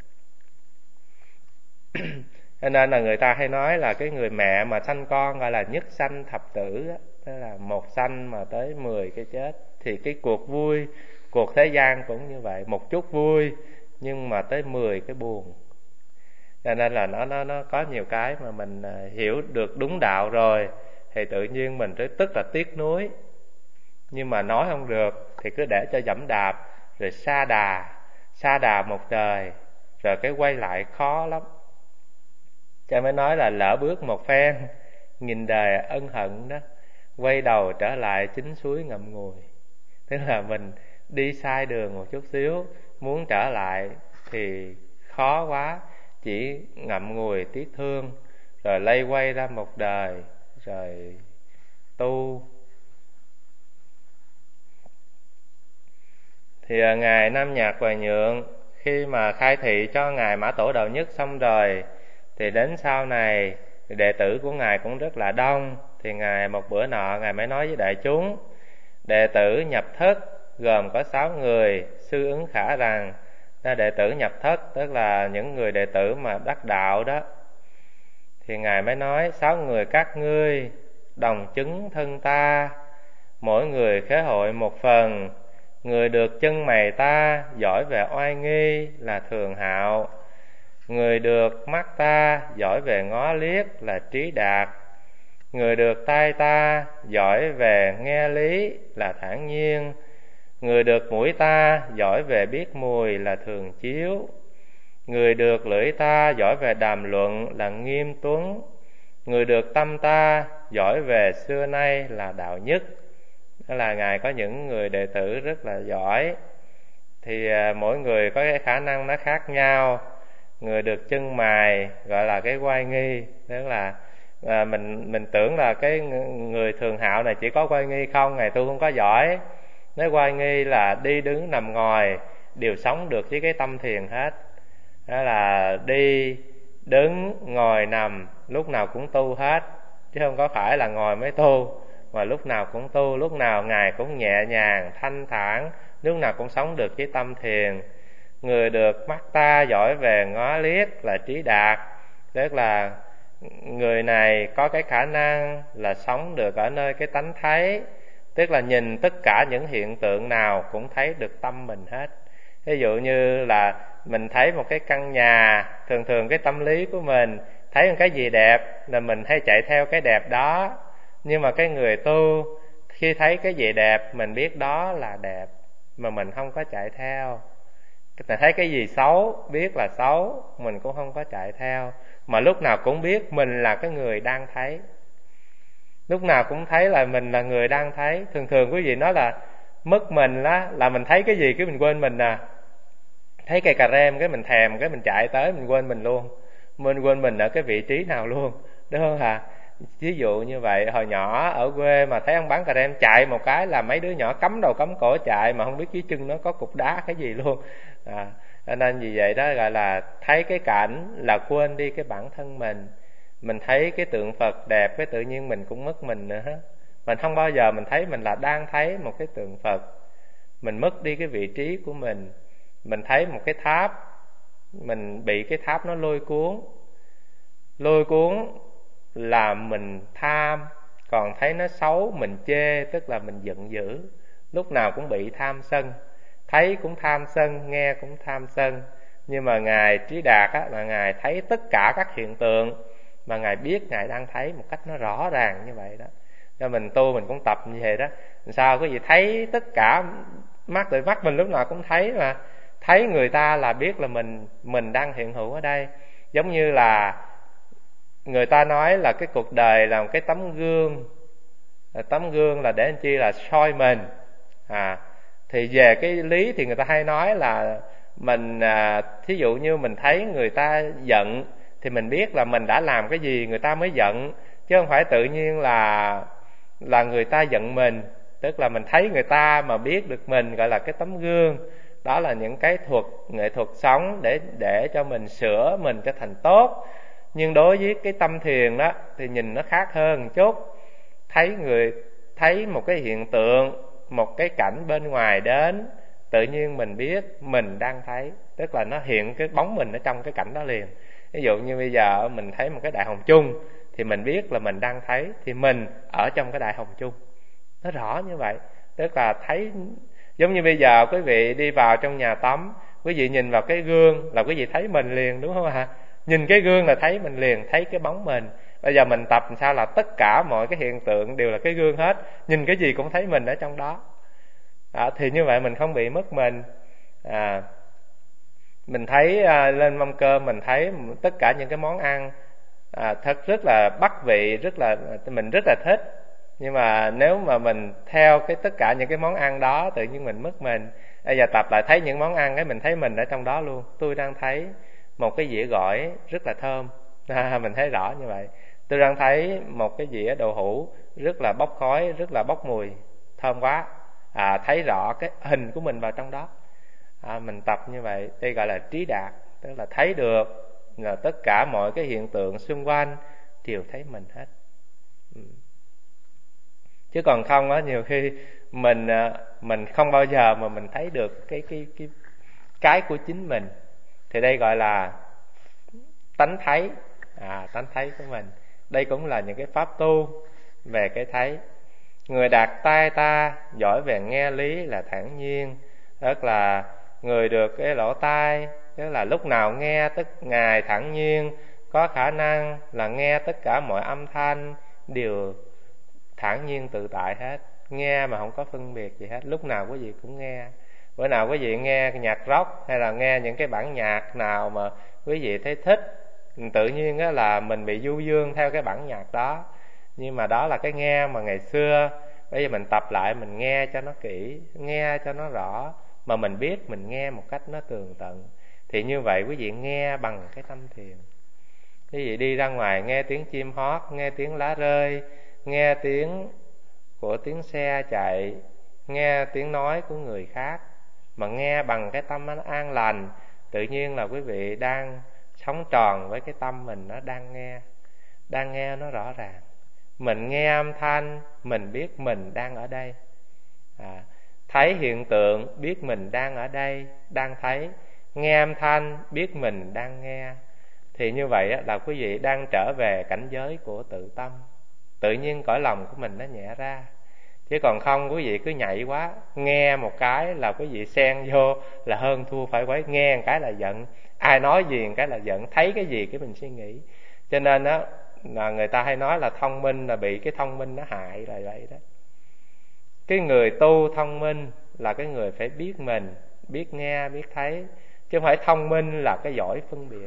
Cho nên là người ta hay nói là cái người mẹ mà sanh con gọi là nhất sanh thập tử đó. Tức là một sanh mà tới mười cái chết. Thì cái cuộc vui, cuộc thế gian cũng như vậy, một chút vui nhưng mà tới mười cái buồn. Cho nên là nó nó nó có nhiều cái mà mình hiểu được đúng đạo rồi thì tự nhiên mình tới tức là tiếc nuối, nhưng mà nói không được thì cứ để cho dẫm đạp rồi sa đà, sa đà một đời rồi cái quay lại khó lắm. Cha mới nói là lỡ bước một phen nghìn đời ân hận đó, quay đầu trở lại chính suối ngậm ngùi. Tức là mình đi sai đường một chút xíu, muốn trở lại thì khó quá, chỉ ngậm ngùi tiếc thương, rồi lây quay ra một đời, rồi tu. Thì Ngài Nam Nhạc Hoài Nhượng khi mà khai thị cho Ngài Mã Tổ Đạo Nhất xong rồi, thì đến sau này đệ tử của Ngài cũng rất là đông. Thì Ngài một bữa nọ Ngài mới nói với đại chúng: đệ tử nhập thất gồm có sáu người. Sư ứng khả rằng là đệ tử nhập thất tức là những người đệ tử mà đắc đạo đó. Thì Ngài mới nói: sáu người các ngươi đồng chứng thân ta, mỗi người khế hội một phần. Người được chân mày ta giỏi về oai nghi là thường hạo, người được mắt ta giỏi về ngó liếc là trí đạt, người được tai ta giỏi về nghe lý là thản nhiên, người được mũi ta giỏi về biết mùi là thường chiếu, người được lưỡi ta giỏi về đàm luận là nghiêm tuấn, người được tâm ta giỏi về xưa nay là đạo nhất. Đó là Ngài có những người đệ tử rất là giỏi. Thì à, mỗi người có cái khả năng nó khác nhau. Người được chân mày gọi là cái oai nghi, tức là à, mình mình tưởng là cái người thường hạo này chỉ có oai nghi không, Ngài tu không có giỏi. Nói oai nghi là đi đứng nằm ngồi đều sống được với cái tâm thiền hết. Đó là đi đứng ngồi nằm lúc nào cũng tu hết, chứ không có phải là ngồi mới tu, mà lúc nào cũng tu, lúc nào Ngài cũng nhẹ nhàng thanh thản, lúc nào cũng sống được với tâm thiền. Người được mắt ta giỏi về ngó liếc là trí đạt, tức là người này có cái khả năng là sống được ở nơi cái tánh thấy, tức là nhìn tất cả những hiện tượng nào cũng thấy được tâm mình hết. Ví dụ như là mình thấy một cái căn nhà, thường thường cái tâm lý của mình thấy một cái gì đẹp là mình hay chạy theo cái đẹp đó. Nhưng mà cái người tu khi thấy cái gì đẹp mình biết đó là đẹp mà mình không có chạy theo. Mình thấy cái gì xấu biết là xấu, mình cũng không có chạy theo, mà lúc nào cũng biết mình là cái người đang thấy, lúc nào cũng thấy là mình là người đang thấy. Thường thường quý vị nói là mất mình đó, là mình thấy cái gì cái mình quên mình à. Thấy cây cà rem cái mình thèm, cái mình chạy tới mình quên mình luôn, mình quên mình ở cái vị trí nào luôn, đúng không hả? Ví dụ như vậy, hồi nhỏ ở quê mà thấy ông bán cà rem chạy một cái là mấy đứa nhỏ cắm đầu cắm cổ chạy mà không biết dưới chân nó có cục đá cái gì luôn. À, Cho nên vì vậy đó gọi là thấy cái cảnh là quên đi cái bản thân mình. Mình thấy cái tượng Phật đẹp, cái tự nhiên mình cũng mất mình nữa. Mình không bao giờ mình thấy mình là đang thấy một cái tượng Phật. Mình mất đi cái vị trí của mình. Mình thấy một cái tháp, mình bị cái tháp nó lôi cuốn. Lôi cuốn là mình tham, còn thấy nó xấu mình chê, tức là mình giận dữ. Lúc nào cũng bị tham sân, thấy cũng tham sân, nghe cũng tham sân. Nhưng mà Ngài Trí Đạt á, là Ngài thấy tất cả các hiện tượng mà Ngài biết Ngài đang thấy một cách nó rõ ràng như vậy đó. Nên mình tu mình cũng tập như vậy đó. Sao quý vị thấy tất cả, mắt từ mắt mình lúc nào cũng thấy mà. Thấy người ta là biết là mình mình đang hiện hữu ở đây. Giống như là người ta nói là cái cuộc đời là một cái tấm gương. Tấm gương là để làm chi? Là soi mình. À, thì về cái lý thì người ta hay nói là mình à, thí dụ như mình thấy người ta giận thì mình biết là mình đã làm cái gì người ta mới giận, chứ không phải tự nhiên là là người ta giận mình. Tức là mình thấy người ta mà biết được mình, gọi là cái tấm gương. Đó là những cái thuật, nghệ thuật sống để để cho mình sửa mình cho thành tốt. Nhưng đối với cái tâm thiền đó thì nhìn nó khác hơn một chút. Thấy người thấy một cái hiện tượng, một cái cảnh bên ngoài đến, tự nhiên mình biết mình đang thấy, tức là nó hiện cái bóng mình ở trong cái cảnh đó liền. Ví dụ như bây giờ mình thấy một cái đại hồng chung thì mình biết là mình đang thấy, thì mình ở trong cái đại hồng chung. Nó rõ như vậy. Tức là thấy, giống như bây giờ quý vị đi vào trong nhà tắm, quý vị nhìn vào cái gương là quý vị thấy mình liền, đúng không ạ? Nhìn cái gương là thấy mình liền, thấy cái bóng mình. Bây giờ mình tập làm sao là tất cả mọi cái hiện tượng đều là cái gương hết, nhìn cái gì cũng thấy mình ở trong đó. À, thì như vậy mình không bị mất mình. À, mình thấy à, lên mâm cơm mình thấy tất cả những cái món ăn à, thật rất là bắt vị, rất là mình rất là thích. Nhưng mà nếu mà mình theo cái tất cả những cái món ăn đó, tự nhiên mình mất mình. Bây giờ tập lại thấy những món ăn cái mình thấy mình ở trong đó luôn. Tôi đang thấy một cái dĩa gỏi rất là thơm, à, mình thấy rõ như vậy. Tôi đang thấy một cái dĩa đậu hũ rất là bốc khói, rất là bốc mùi, thơm quá. À, thấy rõ cái hình của mình vào trong đó. À, mình tập như vậy, đây gọi là trí đạt, tức là thấy được là tất cả mọi cái hiện tượng xung quanh đều thấy mình hết. Ừ. Chứ còn không á, nhiều khi mình mình không bao giờ mà mình thấy được cái cái cái cái của chính mình. Thì đây gọi là tánh thấy, à, tánh thấy của mình. Đây cũng là những cái pháp tu về cái thấy. Người đạt tai ta, giỏi về nghe lý là thản nhiên. Tức là người được cái lỗ tai, tức là lúc nào nghe tức Ngài thản nhiên, có khả năng là nghe tất cả mọi âm thanh đều thản nhiên tự tại hết. Nghe mà không có phân biệt gì hết, lúc nào quý vị cũng nghe. Bữa nào quý vị nghe nhạc rock hay là nghe những cái bản nhạc nào mà quý vị thấy thích, tự nhiên á là mình bị du dương theo cái bản nhạc đó. Nhưng mà đó là cái nghe mà ngày xưa. Bây giờ mình tập lại, mình nghe cho nó kỹ, nghe cho nó rõ, mà mình biết mình nghe một cách nó tường tận. Thì như vậy quý vị nghe bằng cái tâm thiền. Quý vị đi ra ngoài nghe tiếng chim hót, nghe tiếng lá rơi, nghe tiếng của tiếng xe chạy, nghe tiếng nói của người khác, mà nghe bằng cái tâm nó an lành, tự nhiên là quý vị đang sống tròn với cái tâm mình, nó đang nghe, đang nghe nó rõ ràng. Mình nghe âm thanh, mình biết mình đang ở đây. À, thấy hiện tượng, biết mình đang ở đây, đang thấy. Nghe âm thanh, biết mình đang nghe. Thì như vậy là quý vị đang trở về cảnh giới của tự tâm. Tự nhiên cõi lòng của mình nó nhẹ ra. Chứ còn không quý vị cứ nhạy quá, nghe một cái là quý vị xen vô là hơn thua phải quấy. Nghe một cái là giận, ai nói gì một cái là giận, thấy cái gì cái mình suy nghĩ. Cho nên đó là người ta hay nói là thông minh là bị cái thông minh nó hại là vậy đó. Cái người tu thông minh là cái người phải biết mình, biết nghe, biết thấy. Chứ không phải thông minh là cái giỏi phân biệt.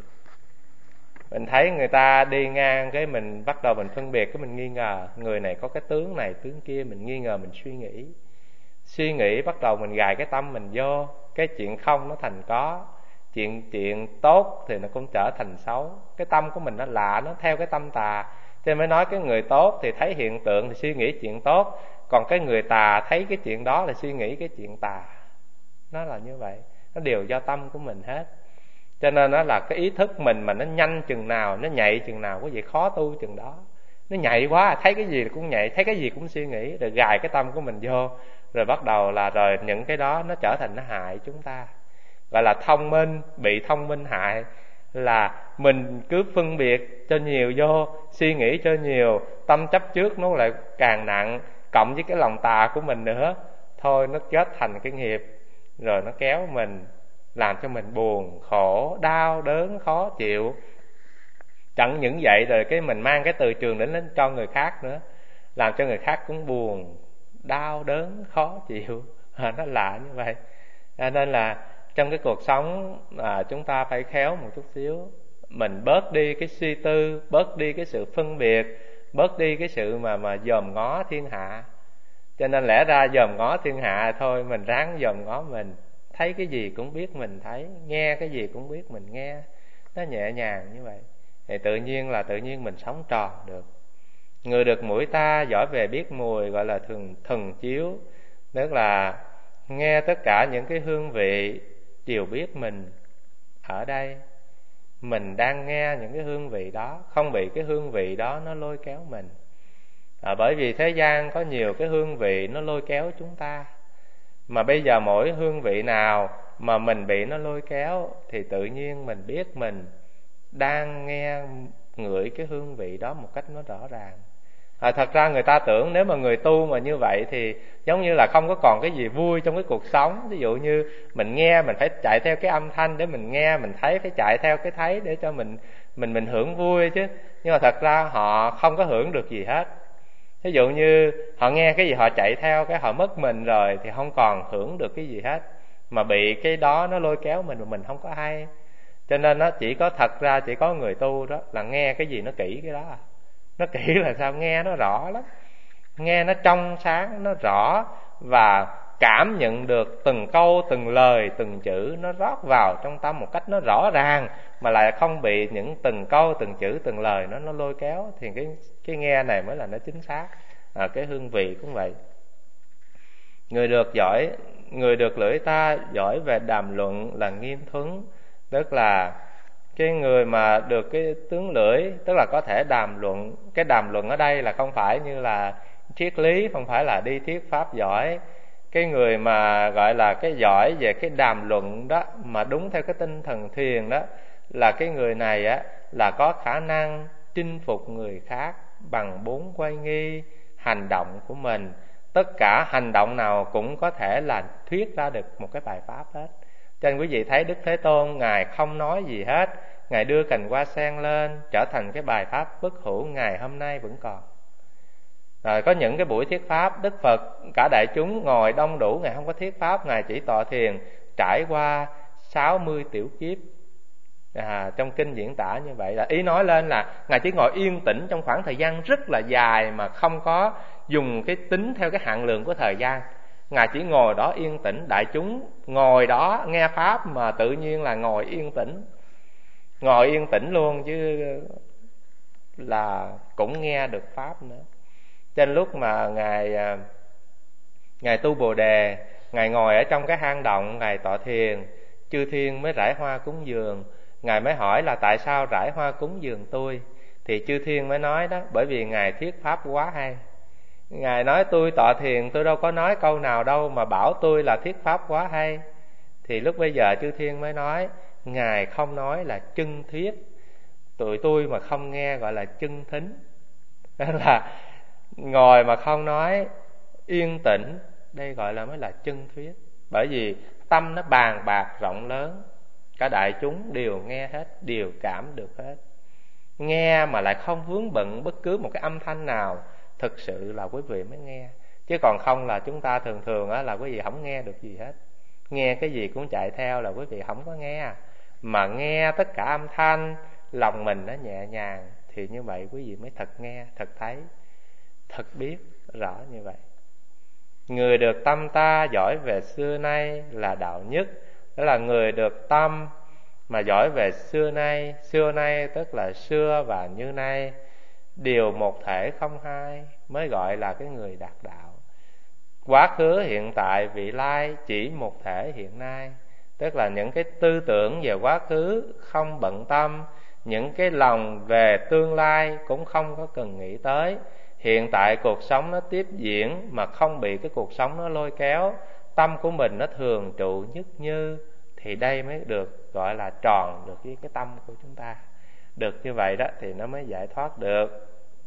Mình thấy người ta đi ngang cái mình bắt đầu mình phân biệt, cái mình nghi ngờ người này có cái tướng này tướng kia, mình nghi ngờ, mình suy nghĩ. Suy nghĩ bắt đầu mình gài cái tâm mình vô, cái chuyện không nó thành có, chuyện chuyện tốt thì nó cũng trở thành xấu. Cái tâm của mình nó lạ, nó theo cái tâm tà. Cho nên mới nói cái người tốt thì thấy hiện tượng thì suy nghĩ chuyện tốt, còn cái người tà thấy cái chuyện đó là suy nghĩ cái chuyện tà. Nó là như vậy. nó đều do tâm của mình hết. Cho nên nó là cái ý thức mình mà nó nhanh chừng nào, nó nhạy chừng nào, quý vị khó tu chừng đó. Nó nhạy quá, thấy cái gì cũng nhạy, thấy cái gì cũng suy nghĩ, rồi gài cái tâm của mình vô, rồi bắt đầu là rồi những cái đó nó trở thành nó hại chúng ta. Gọi là thông minh, bị thông minh hại, là mình cứ phân biệt cho nhiều vô, suy nghĩ cho nhiều, tâm chấp trước nó lại càng nặng, cộng với cái lòng tà của mình nữa, thôi nó kết thành cái nghiệp, rồi nó kéo mình, làm cho mình buồn, khổ, đau, đớn, khó chịu. Chẳng những vậy rồi cái mình mang cái từ trường đến, đến cho người khác nữa, làm cho người khác cũng buồn, đau, đớn, khó chịu. À, nó lạ như vậy. À, nên là trong cái cuộc sống à, chúng ta phải khéo một chút xíu. Mình bớt đi cái suy tư, bớt đi cái sự phân biệt, bớt đi cái sự mà mà dòm ngó thiên hạ. Cho nên lẽ ra dòm ngó thiên hạ thôi, mình ráng dòm ngó mình. Thấy cái gì cũng biết mình thấy, nghe cái gì cũng biết mình nghe. Nó nhẹ nhàng như vậy, thì tự nhiên là tự nhiên mình sống tròn được. Người được mũi ta giỏi về biết mùi, gọi là thần, thần chiếu. Tức là nghe tất cả những cái hương vị đều biết mình ở đây. Mình đang nghe những cái hương vị đó, không bị cái hương vị đó nó lôi kéo mình. À, bởi vì thế gian có nhiều cái hương vị nó lôi kéo chúng ta. Mà bây giờ mỗi hương vị nào mà mình bị nó lôi kéo, thì tự nhiên mình biết mình đang nghe ngửi cái hương vị đó một cách nó rõ ràng. À, thật ra người ta tưởng nếu mà người tu mà như vậy thì giống như là không có còn cái gì vui trong cái cuộc sống. Ví dụ như mình nghe mình phải chạy theo cái âm thanh để mình nghe, mình thấy phải chạy theo cái thấy để cho mình mình mình hưởng vui chứ. Nhưng mà thật ra họ không có hưởng được gì hết. Ví dụ như họ nghe cái gì họ chạy theo, cái họ mất mình rồi thì không còn hưởng được cái gì hết, mà bị cái đó nó lôi kéo mình mà mình không có hay. Cho nên nó chỉ có, thật ra chỉ có người tu đó là nghe cái gì nó kỹ cái đó à. Nó kỹ là sao? Nghe nó rõ lắm, nghe nó trong sáng, nó rõ, và cảm nhận được từng câu, từng lời, từng chữ nó rót vào trong tâm một cách nó rõ ràng, mà lại không bị những từng câu, từng chữ, từng lời nó nó lôi kéo. Thì cái cái nghe này mới là nó chính xác. À, cái hương vị cũng vậy. Người được giỏi, người được lưỡi ta giỏi về đàm luận là nghiêm thuấn. Tức là cái người mà được cái tướng lưỡi, tức là có thể đàm luận. Cái đàm luận ở đây là không phải như là triết lý, không phải là đi thuyết pháp giỏi. Cái người mà gọi là cái giỏi về cái đàm luận đó, mà đúng theo cái tinh thần thiền đó, là cái người này á là có khả năng chinh phục người khác bằng bốn quay nghi hành động của mình. Tất cả hành động nào cũng có thể là thuyết ra được một cái bài pháp hết. Cho nên quý vị thấy Đức Thế Tôn Ngài không nói gì hết, Ngài đưa cành hoa sen lên trở thành cái bài pháp bất hủ, ngày hôm nay vẫn còn. Rồi có những cái buổi thuyết pháp, Đức Phật cả đại chúng ngồi đông đủ, Ngài không có thuyết pháp, Ngài chỉ tọa thiền trải qua sáu mươi tiểu kiếp. À, trong kinh diễn tả như vậy, là ý nói lên là Ngài chỉ ngồi yên tĩnh trong khoảng thời gian rất là dài, mà không có dùng cái tính theo cái hạn lượng của thời gian. Ngài chỉ ngồi đó yên tĩnh, đại chúng ngồi đó nghe pháp mà tự nhiên là ngồi yên tĩnh, ngồi yên tĩnh luôn, chứ là cũng nghe được pháp nữa. Trên lúc mà Ngài Ngài tu Bồ Đề, Ngài ngồi ở trong cái hang động, Ngài tọa thiền, chư thiên mới rải hoa cúng dường. Ngài mới hỏi là tại sao rải hoa cúng dường tôi? Thì chư thiên mới nói đó, bởi vì Ngài thuyết pháp quá hay. Ngài nói tôi tọa thiền, tôi đâu có nói câu nào đâu mà bảo tôi là thuyết pháp quá hay. Thì lúc bây giờ chư thiên mới nói, Ngài không nói là chân thuyết, tụi tôi mà không nghe gọi là chân thính. Đó là ngồi mà không nói, yên tĩnh, đây gọi là mới là chân thuyết. Bởi vì tâm nó bàn bạc rộng lớn, cả đại chúng đều nghe hết, đều cảm được hết. Nghe mà lại không vướng bận bất cứ một cái âm thanh nào, thực sự là quý vị mới nghe. Chứ còn không là chúng ta thường thường á, là quý vị không nghe được gì hết. Nghe cái gì cũng chạy theo là quý vị không có nghe. Mà nghe tất cả âm thanh, lòng mình nó nhẹ nhàng, thì như vậy quý vị mới thật nghe, thật thấy, thật biết rõ như vậy. Người được tâm ta giỏi về xưa nay là đạo nhất. Đó là người được tâm mà giỏi về xưa nay. Xưa nay tức là xưa và như nay, đều một thể không hai, mới gọi là cái người đạt đạo. Quá khứ hiện tại vị lai chỉ một thể hiện nay. Tức là những cái tư tưởng về quá khứ không bận tâm, những cái lòng về tương lai cũng không có cần nghĩ tới. Hiện tại cuộc sống nó tiếp diễn mà không bị cái cuộc sống nó lôi kéo, tâm của mình nó thường trụ nhất như, thì đây mới được gọi là tròn được với cái tâm của chúng ta. Được như vậy đó thì nó mới giải thoát được.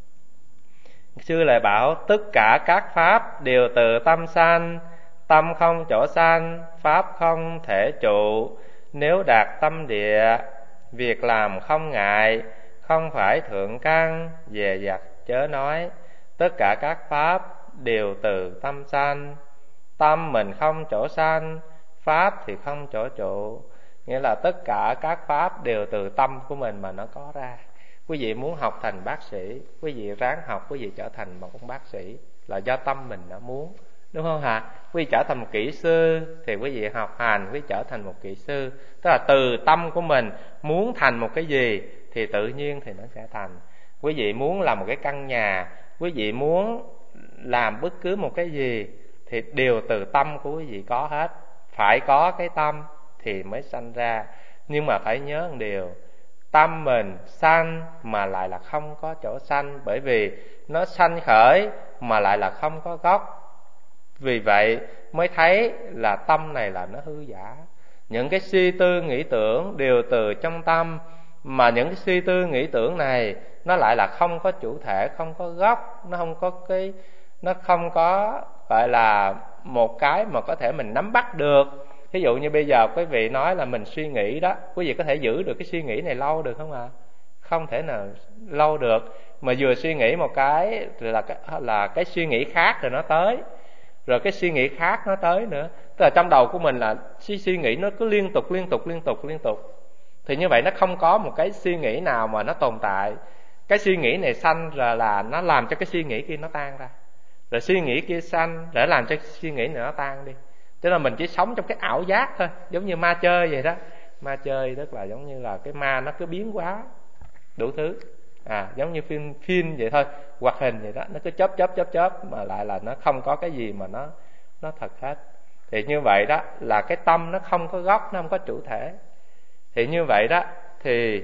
Sư lại bảo tất cả các pháp đều từ tâm sanh, tâm không chỗ sanh, pháp không thể trụ. Nếu đạt tâm địa, việc làm không ngại, không phải thượng căn, dè dặt chớ nói. Tất cả các pháp đều từ tâm sanh, tâm mình không chỗ sanh, pháp thì không chỗ trụ. Nghĩa là tất cả các pháp đều từ tâm của mình mà nó có ra. Quý vị muốn học thành bác sĩ, quý vị ráng học, quý vị trở thành một ông bác sĩ là do tâm mình đã muốn, đúng không hả? Quý vị trở thành một kỹ sư thì quý vị học hành, quý vị trở thành một kỹ sư. Tức là từ tâm của mình muốn thành một cái gì thì tự nhiên thì nó sẽ thành. Quý vị muốn làm một cái căn nhà, quý vị muốn làm bất cứ một cái gì thì đều từ tâm của quý vị có hết. Phải có cái tâm thì mới sanh ra. Nhưng mà phải nhớ một điều, tâm mình sanh mà lại là không có chỗ sanh, bởi vì nó sanh khởi mà lại là không có gốc. Vì vậy mới thấy là tâm này là nó hư giả. Những cái suy tư nghĩ tưởng đều từ trong tâm, mà những cái suy tư nghĩ tưởng này nó lại là không có chủ thể, không có gốc, nó không có cái nó không có gọi là một cái mà có thể mình nắm bắt được. Ví dụ như bây giờ quý vị nói là mình suy nghĩ đó, quý vị có thể giữ được cái suy nghĩ này lâu được không ạ? À? Không thể nào lâu được. Mà vừa suy nghĩ một cái là cái, là cái suy nghĩ khác rồi nó tới, rồi cái suy nghĩ khác nó tới nữa. Tức là trong đầu của mình là suy suy nghĩ nó cứ liên tục liên tục liên tục liên tục. Thì như vậy nó không có một cái suy nghĩ nào mà nó tồn tại. Cái suy nghĩ này sanh rồi là nó làm cho cái suy nghĩ kia nó tan ra, rồi suy nghĩ kia sanh để làm cho suy nghĩ này nó tan đi. Tức là mình chỉ sống trong cái ảo giác thôi, giống như ma chơi vậy đó. Ma chơi tức là giống như là cái ma nó cứ biến hóa đủ thứ, à giống như phim phim vậy thôi, hoạt hình vậy đó, nó cứ chớp chớp chớp chớp mà lại là nó không có cái gì mà nó nó thật hết. Thì như vậy đó là cái tâm nó không có gốc, nó không có chủ thể. Thì như vậy đó thì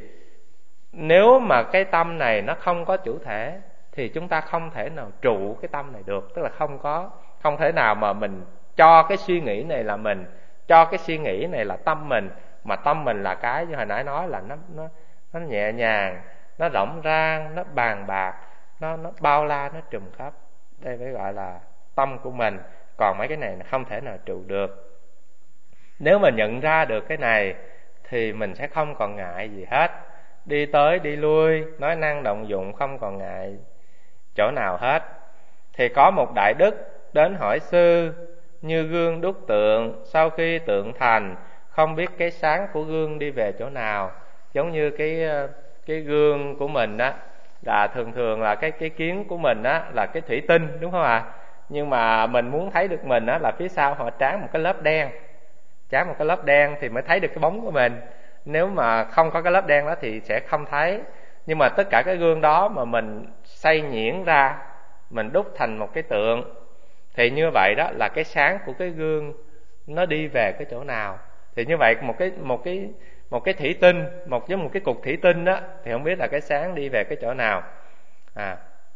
nếu mà cái tâm này nó không có chủ thể thì chúng ta không thể nào trụ cái tâm này được. Tức là không có không thể nào mà mình cho cái suy nghĩ này là mình, cho cái suy nghĩ này là tâm mình, mà tâm mình là cái như hồi nãy nói là nó nó nó nhẹ nhàng, nó rộng rang, nó bàn bạc, nó nó bao la, nó trùm khắp. Đây mới gọi là tâm của mình. Còn mấy cái này không thể nào trụ được. Nếu mà nhận ra được cái này thì mình sẽ không còn ngại gì hết. Đi tới đi lui, nói năng động dụng không còn ngại chỗ nào hết. Thì có một đại đức đến hỏi sư: như gương đúc tượng, sau khi tượng thành, không biết cái sáng của gương đi về chỗ nào. Giống như cái cái gương của mình á, là thường thường là cái cái kiến của mình á là cái thủy tinh, đúng không ạ? À? Nhưng mà mình muốn thấy được mình á là phía sau họ tráng một cái lớp đen, tráng một cái lớp đen thì mới thấy được cái bóng của mình. Nếu mà không có cái lớp đen đó thì sẽ không thấy. Nhưng mà tất cả cái gương đó mà mình xây nhuyễn ra, mình đúc thành một cái tượng, thì như vậy đó là cái sáng của cái gương nó đi về cái chỗ nào. Thì như vậy một cái một cái một cái thủy tinh, một giống một cái cục thủy tinh đó, thì không biết là cái sáng đi về cái chỗ nào. À,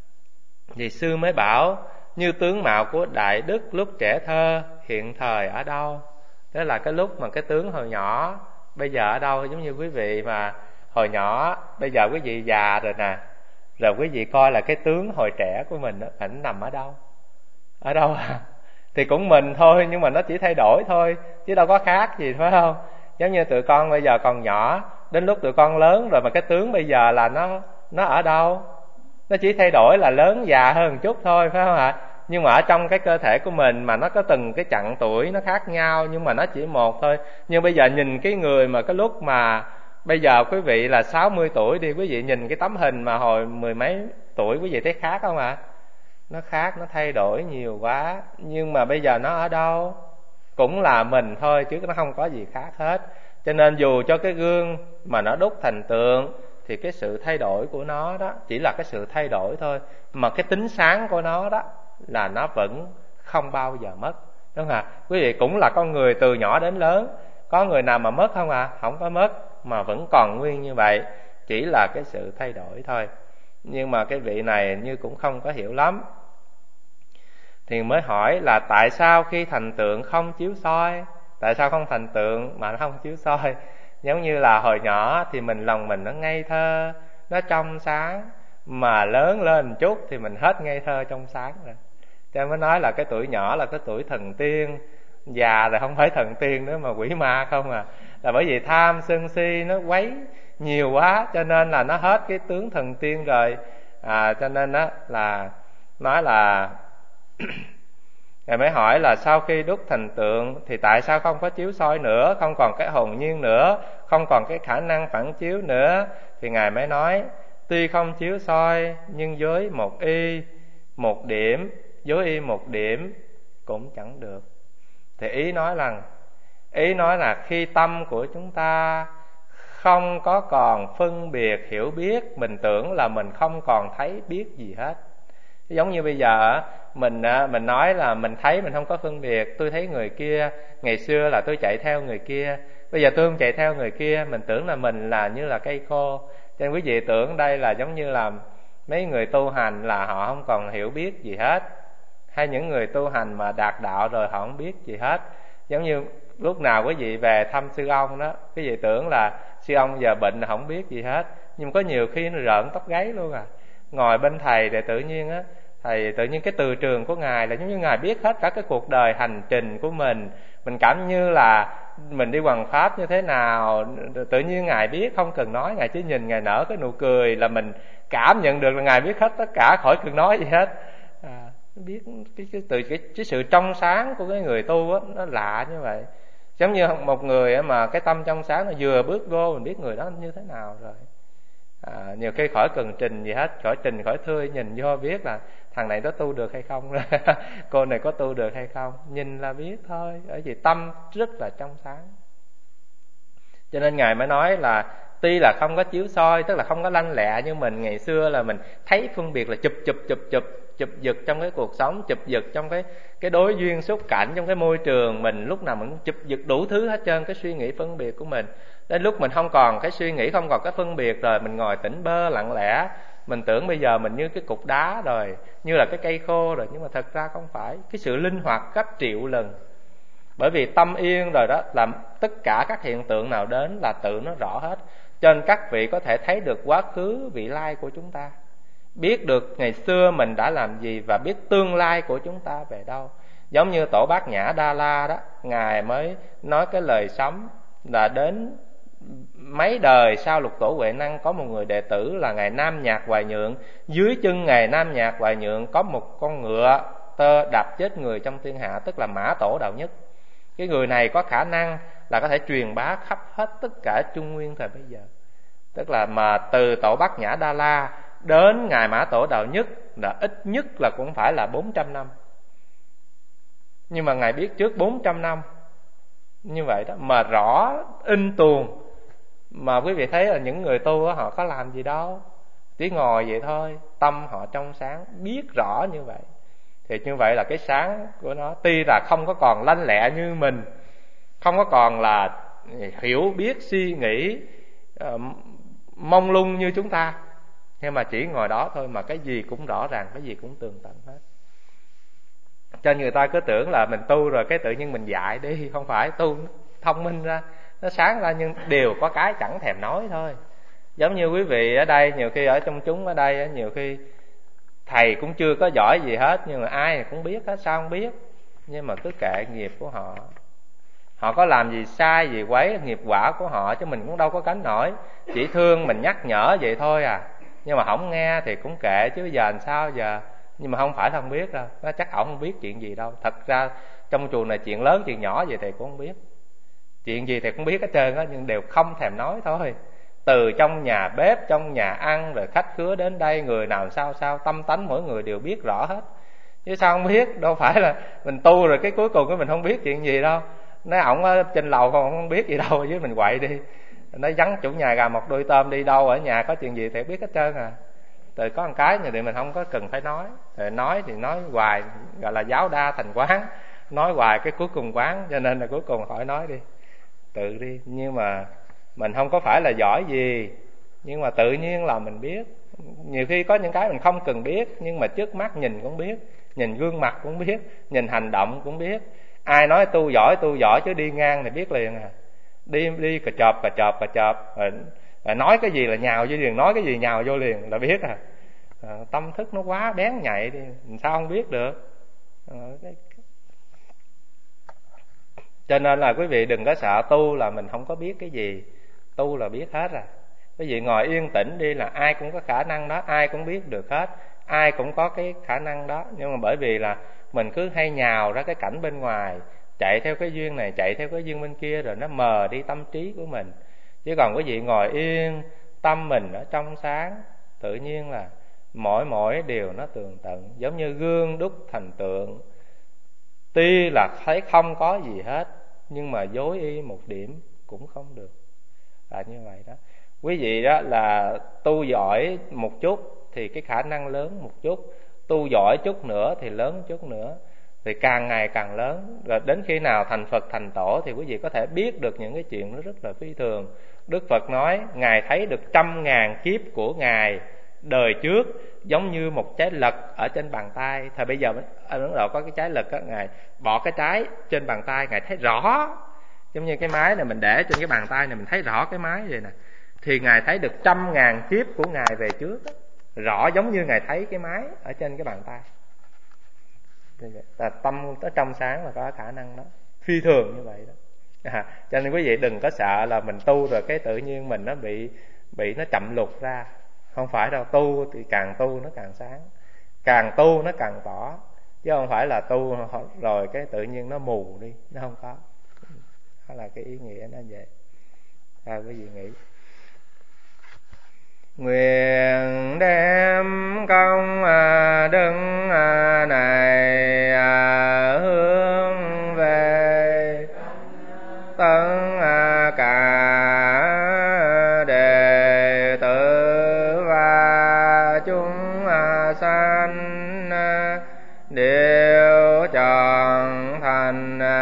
thì sư mới bảo như tướng mạo của đại đức lúc trẻ thơ, hiện thời ở đâu. Đó là cái lúc mà cái tướng hồi nhỏ, bây giờ ở đâu. Giống như quý vị mà hồi nhỏ, bây giờ quý vị già rồi nè, rồi quý vị coi là cái tướng hồi trẻ của mình đó, ảnh nằm ở đâu? Ở đâu à? Thì cũng mình thôi, nhưng mà nó chỉ thay đổi thôi, chứ đâu có khác gì, phải không? Giống như tụi con bây giờ còn nhỏ, đến lúc tụi con lớn rồi mà cái tướng bây giờ là nó nó ở đâu? Nó chỉ thay đổi là lớn già hơn một chút thôi, phải không ạ? Nhưng mà ở trong cái cơ thể của mình mà nó có từng cái chặng tuổi nó khác nhau, nhưng mà nó chỉ một thôi. Nhưng bây giờ nhìn cái người mà cái lúc mà bây giờ quý vị là sáu mươi tuổi đi, quý vị nhìn cái tấm hình mà hồi mười mấy tuổi quý vị thấy khác không ạ? Nó khác, nó thay đổi nhiều quá. Nhưng mà bây giờ nó ở đâu? Cũng là mình thôi chứ nó không có gì khác hết. Cho nên dù cho cái gương mà nó đúc thành tượng thì cái sự thay đổi của nó đó chỉ là cái sự thay đổi thôi, mà cái tính sáng của nó đó là nó vẫn không bao giờ mất, đúng không ạ? Quý vị cũng là con người từ nhỏ đến lớn, Có người nào mà mất không à? Không có mất, mà vẫn còn nguyên như vậy, chỉ là cái sự thay đổi thôi. Nhưng mà cái vị này như cũng không có hiểu lắm, thì mới hỏi là tại sao khi thành tượng không chiếu soi? Tại sao không thành tượng mà nó không chiếu soi? Giống như là hồi nhỏ thì mình lòng mình nó ngây thơ, nó trong sáng, mà lớn lên một chút thì mình hết ngây thơ trong sáng rồi. Cho nên mới nói là cái tuổi nhỏ là cái tuổi thần tiên, già rồi không phải thần tiên nữa mà quỷ ma không à. Là bởi vì tham sân si nó quấy nhiều quá, cho nên là nó hết cái tướng thần tiên rồi. À, cho nên đó là nói là Ngài mới hỏi là sau khi đúc thành tượng thì tại sao không có chiếu soi nữa, không còn cái hồn nhiên nữa, không còn cái khả năng phản chiếu nữa? Thì Ngài mới nói, tuy không chiếu soi nhưng với một y một điểm, với y một điểm cũng chẳng được. Thì ý nói là ý nói là khi tâm của chúng ta không có còn phân biệt hiểu biết, mình tưởng là mình không còn thấy biết gì hết. Giống như bây giờ mình mình nói là mình thấy mình không có phân biệt. Tôi thấy người kia, ngày xưa là tôi chạy theo người kia, bây giờ tôi không chạy theo người kia, mình tưởng là mình là như là cây khô. Cho nên quý vị tưởng đây là giống như là mấy người tu hành là họ không còn hiểu biết gì hết, hay những người tu hành mà đạt đạo rồi họ không biết gì hết. Giống như lúc nào quý vị về thăm sư ông đó, quý vị tưởng là sư ông giờ bệnh là không biết gì hết, nhưng có nhiều khi nó rợn tóc gáy luôn à. Ngồi bên thầy để tự nhiên á, thầy tự nhiên cái từ trường của ngài là giống như ngài biết hết cả cái cuộc đời hành trình của mình. Mình cảm như là mình đi hoằng pháp như thế nào, tự nhiên ngài biết, không cần nói, ngài chỉ nhìn ngài nở cái nụ cười là mình cảm nhận được là ngài biết hết tất cả, khỏi cần nói gì hết. À, biết cái, cái từ cái, cái sự trong sáng của cái người tu á, nó lạ như vậy. Giống như một người mà cái tâm trong sáng, nó vừa bước vô mình biết người đó như thế nào rồi. À, nhiều khi khỏi cần trình gì hết, khỏi trình khỏi thưa, nhìn vô biết là thằng này có tu được hay không, cô này có tu được hay không, nhìn là biết thôi. Bởi vì tâm rất là trong sáng. Cho nên ngài mới nói là tuy là không có chiếu soi, tức là không có lanh lẹ như mình ngày xưa, là mình thấy phân biệt là chụp chụp chụp chụp chụp giật trong cái cuộc sống, chụp giật trong cái cái đối duyên xúc cảnh, trong cái môi trường mình, lúc nào mình cũng chụp giật đủ thứ hết trơn, cái suy nghĩ phân biệt của mình. Đến lúc mình không còn cái suy nghĩ, không còn cái phân biệt rồi, mình ngồi tỉnh bơ lặng lẽ, mình tưởng bây giờ mình như cái cục đá rồi, như là cái cây khô rồi, nhưng mà thật ra không phải. Cái sự linh hoạt gấp triệu lần. Bởi vì tâm yên rồi đó, là tất cả các hiện tượng nào đến là tự nó rõ hết. Cho nên các vị có thể thấy được quá khứ vị lai của chúng ta, biết được ngày xưa mình đã làm gì, và biết tương lai của chúng ta về đâu. Giống như Tổ Bát Nhã Đa La đó, ngài mới nói cái lời sấm là đến mấy đời sau Lục Tổ Huệ Năng có một người đệ tử là ngài Nam Nhạc Hoài Nhượng. Dưới chân ngài Nam Nhạc Hoài Nhượng có một con ngựa tơ đạp chết người trong thiên hạ, tức là Mã Tổ Đạo Nhất. Cái người này có khả năng là có thể truyền bá khắp hết tất cả Trung Nguyên thời bây giờ. Tức là mà từ Tổ Bát Nhã Đa La đến ngài Mã Tổ Đạo Nhất là ít nhất là cũng phải là bốn trăm năm. Nhưng mà ngài biết trước bốn trăm năm như vậy đó, mà rõ in tuồng. Mà quý vị thấy là những người tu đó, họ có làm gì đâu, chỉ ngồi vậy thôi, tâm họ trong sáng, biết rõ như vậy. Thì như vậy là cái sáng của nó tuy là không có còn lanh lẹ như mình, không có còn là hiểu biết suy nghĩ uh, mông lung như chúng ta, nhưng mà chỉ ngồi đó thôi mà cái gì cũng rõ ràng, cái gì cũng tường tận hết. Cho người ta cứ tưởng là mình tu rồi cái tự nhiên mình dại đi. Không phải, tu thông minh ra, nó sáng ra, nhưng đều có cái chẳng thèm nói thôi. Giống như quý vị ở đây, nhiều khi ở trong chúng ở đây, nhiều khi thầy cũng chưa có giỏi gì hết, nhưng mà ai cũng biết hết. Sao không biết? Nhưng mà cứ kệ nghiệp của họ, họ có làm gì sai gì quấy, nghiệp quả của họ, chứ mình cũng đâu có gánh nổi. Chỉ thương mình nhắc nhở vậy thôi à. Nhưng mà không nghe thì cũng kệ, chứ giờ làm sao giờ. Nhưng mà không phải là không biết đâu, nó chắc ổng không biết chuyện gì đâu. Thật ra trong chùa này chuyện lớn chuyện nhỏ vậy thầy cũng không biết, chuyện gì thầy cũng biết hết trơn á, nhưng đều không thèm nói thôi. Từ trong nhà bếp, trong nhà ăn, rồi khách khứa đến đây, người nào sao sao, tâm tánh mỗi người đều biết rõ hết. Chứ sao không biết? Đâu phải là mình tu rồi cái cuối cùng cái mình không biết chuyện gì đâu. Nói ổng ở trên lầu không, không biết gì đâu, với mình quậy đi. Nói vắng chủ nhà gà một đôi tôm đi đâu, ở nhà có chuyện gì thì biết hết trơn à. Rồi có một cái thì mình không có cần phải nói. Rồi nói thì nói hoài, gọi là giáo đa thành quán. Nói hoài cái cuối cùng quán, cho nên là cuối cùng khỏi nói đi. tự đi. Nhưng mà mình không có phải là giỏi gì, nhưng mà tự nhiên là mình biết. Nhiều khi có những cái mình không cần biết, nhưng mà trước mắt nhìn cũng biết, nhìn gương mặt cũng biết, nhìn hành động cũng biết. Ai nói tu giỏi tu giỏi chứ đi ngang thì biết liền à. Đi đi cà chọp cà chọp cà chọp, rồi, rồi nói cái gì là nhào vô liền, nói cái gì nhào vô liền là biết à. À, tâm thức nó quá bén nhạy đi, sao không biết được. À, cái, cho nên là quý vị đừng có sợ tu là mình không có biết cái gì. Tu là biết hết rồi. Quý vị ngồi yên tĩnh đi là ai cũng có khả năng đó, ai cũng biết được hết, ai cũng có cái khả năng đó. Nhưng mà bởi vì là mình cứ hay nhào ra cái cảnh bên ngoài, chạy theo cái duyên này, chạy theo cái duyên bên kia, rồi nó mờ đi tâm trí của mình. Chứ còn quý vị ngồi yên, tâm mình ở trong sáng, tự nhiên là mỗi mỗi điều nó tường tận, giống như gương đúc thành tượng. Tuy là thấy không có gì hết, nhưng mà dối y một điểm cũng không được. Là như vậy đó. Quý vị đó là tu giỏi một chút thì cái khả năng lớn một chút, tu giỏi chút nữa thì lớn chút nữa, thì càng ngày càng lớn. Rồi đến khi nào thành Phật thành Tổ thì quý vị có thể biết được những cái chuyện nó rất là phi thường. Đức Phật nói Ngài thấy được trăm ngàn kiếp của Ngài đời trước giống như một trái lật ở trên bàn tay. Thời bây giờ ở Ấn Độ có cái trái lật đó, Ngài bỏ cái trái trên bàn tay, Ngài thấy rõ. Giống như cái máy này mình để trên cái bàn tay này, mình thấy rõ cái máy vậy nè. Thì Ngài thấy được trăm ngàn kiếp của Ngài về trước đó, rõ giống như Ngài thấy cái máy ở trên cái bàn tay. Là tâm tới trong sáng là có khả năng đó, phi thường như vậy đó. À, cho nên quý vị đừng có sợ là mình tu rồi cái tự nhiên mình nó bị bị nó chậm lụt ra. Không phải đâu, tu thì càng tu nó càng sáng, càng tu nó càng tỏ, chứ không phải là tu rồi cái tự nhiên nó mù đi, nó không có. Đó là cái ý nghĩa nó vậy. À, quý vị nghĩ nguyện đem công đức này hướng về tất cả đệ tử và chúng sanh đều trọn thành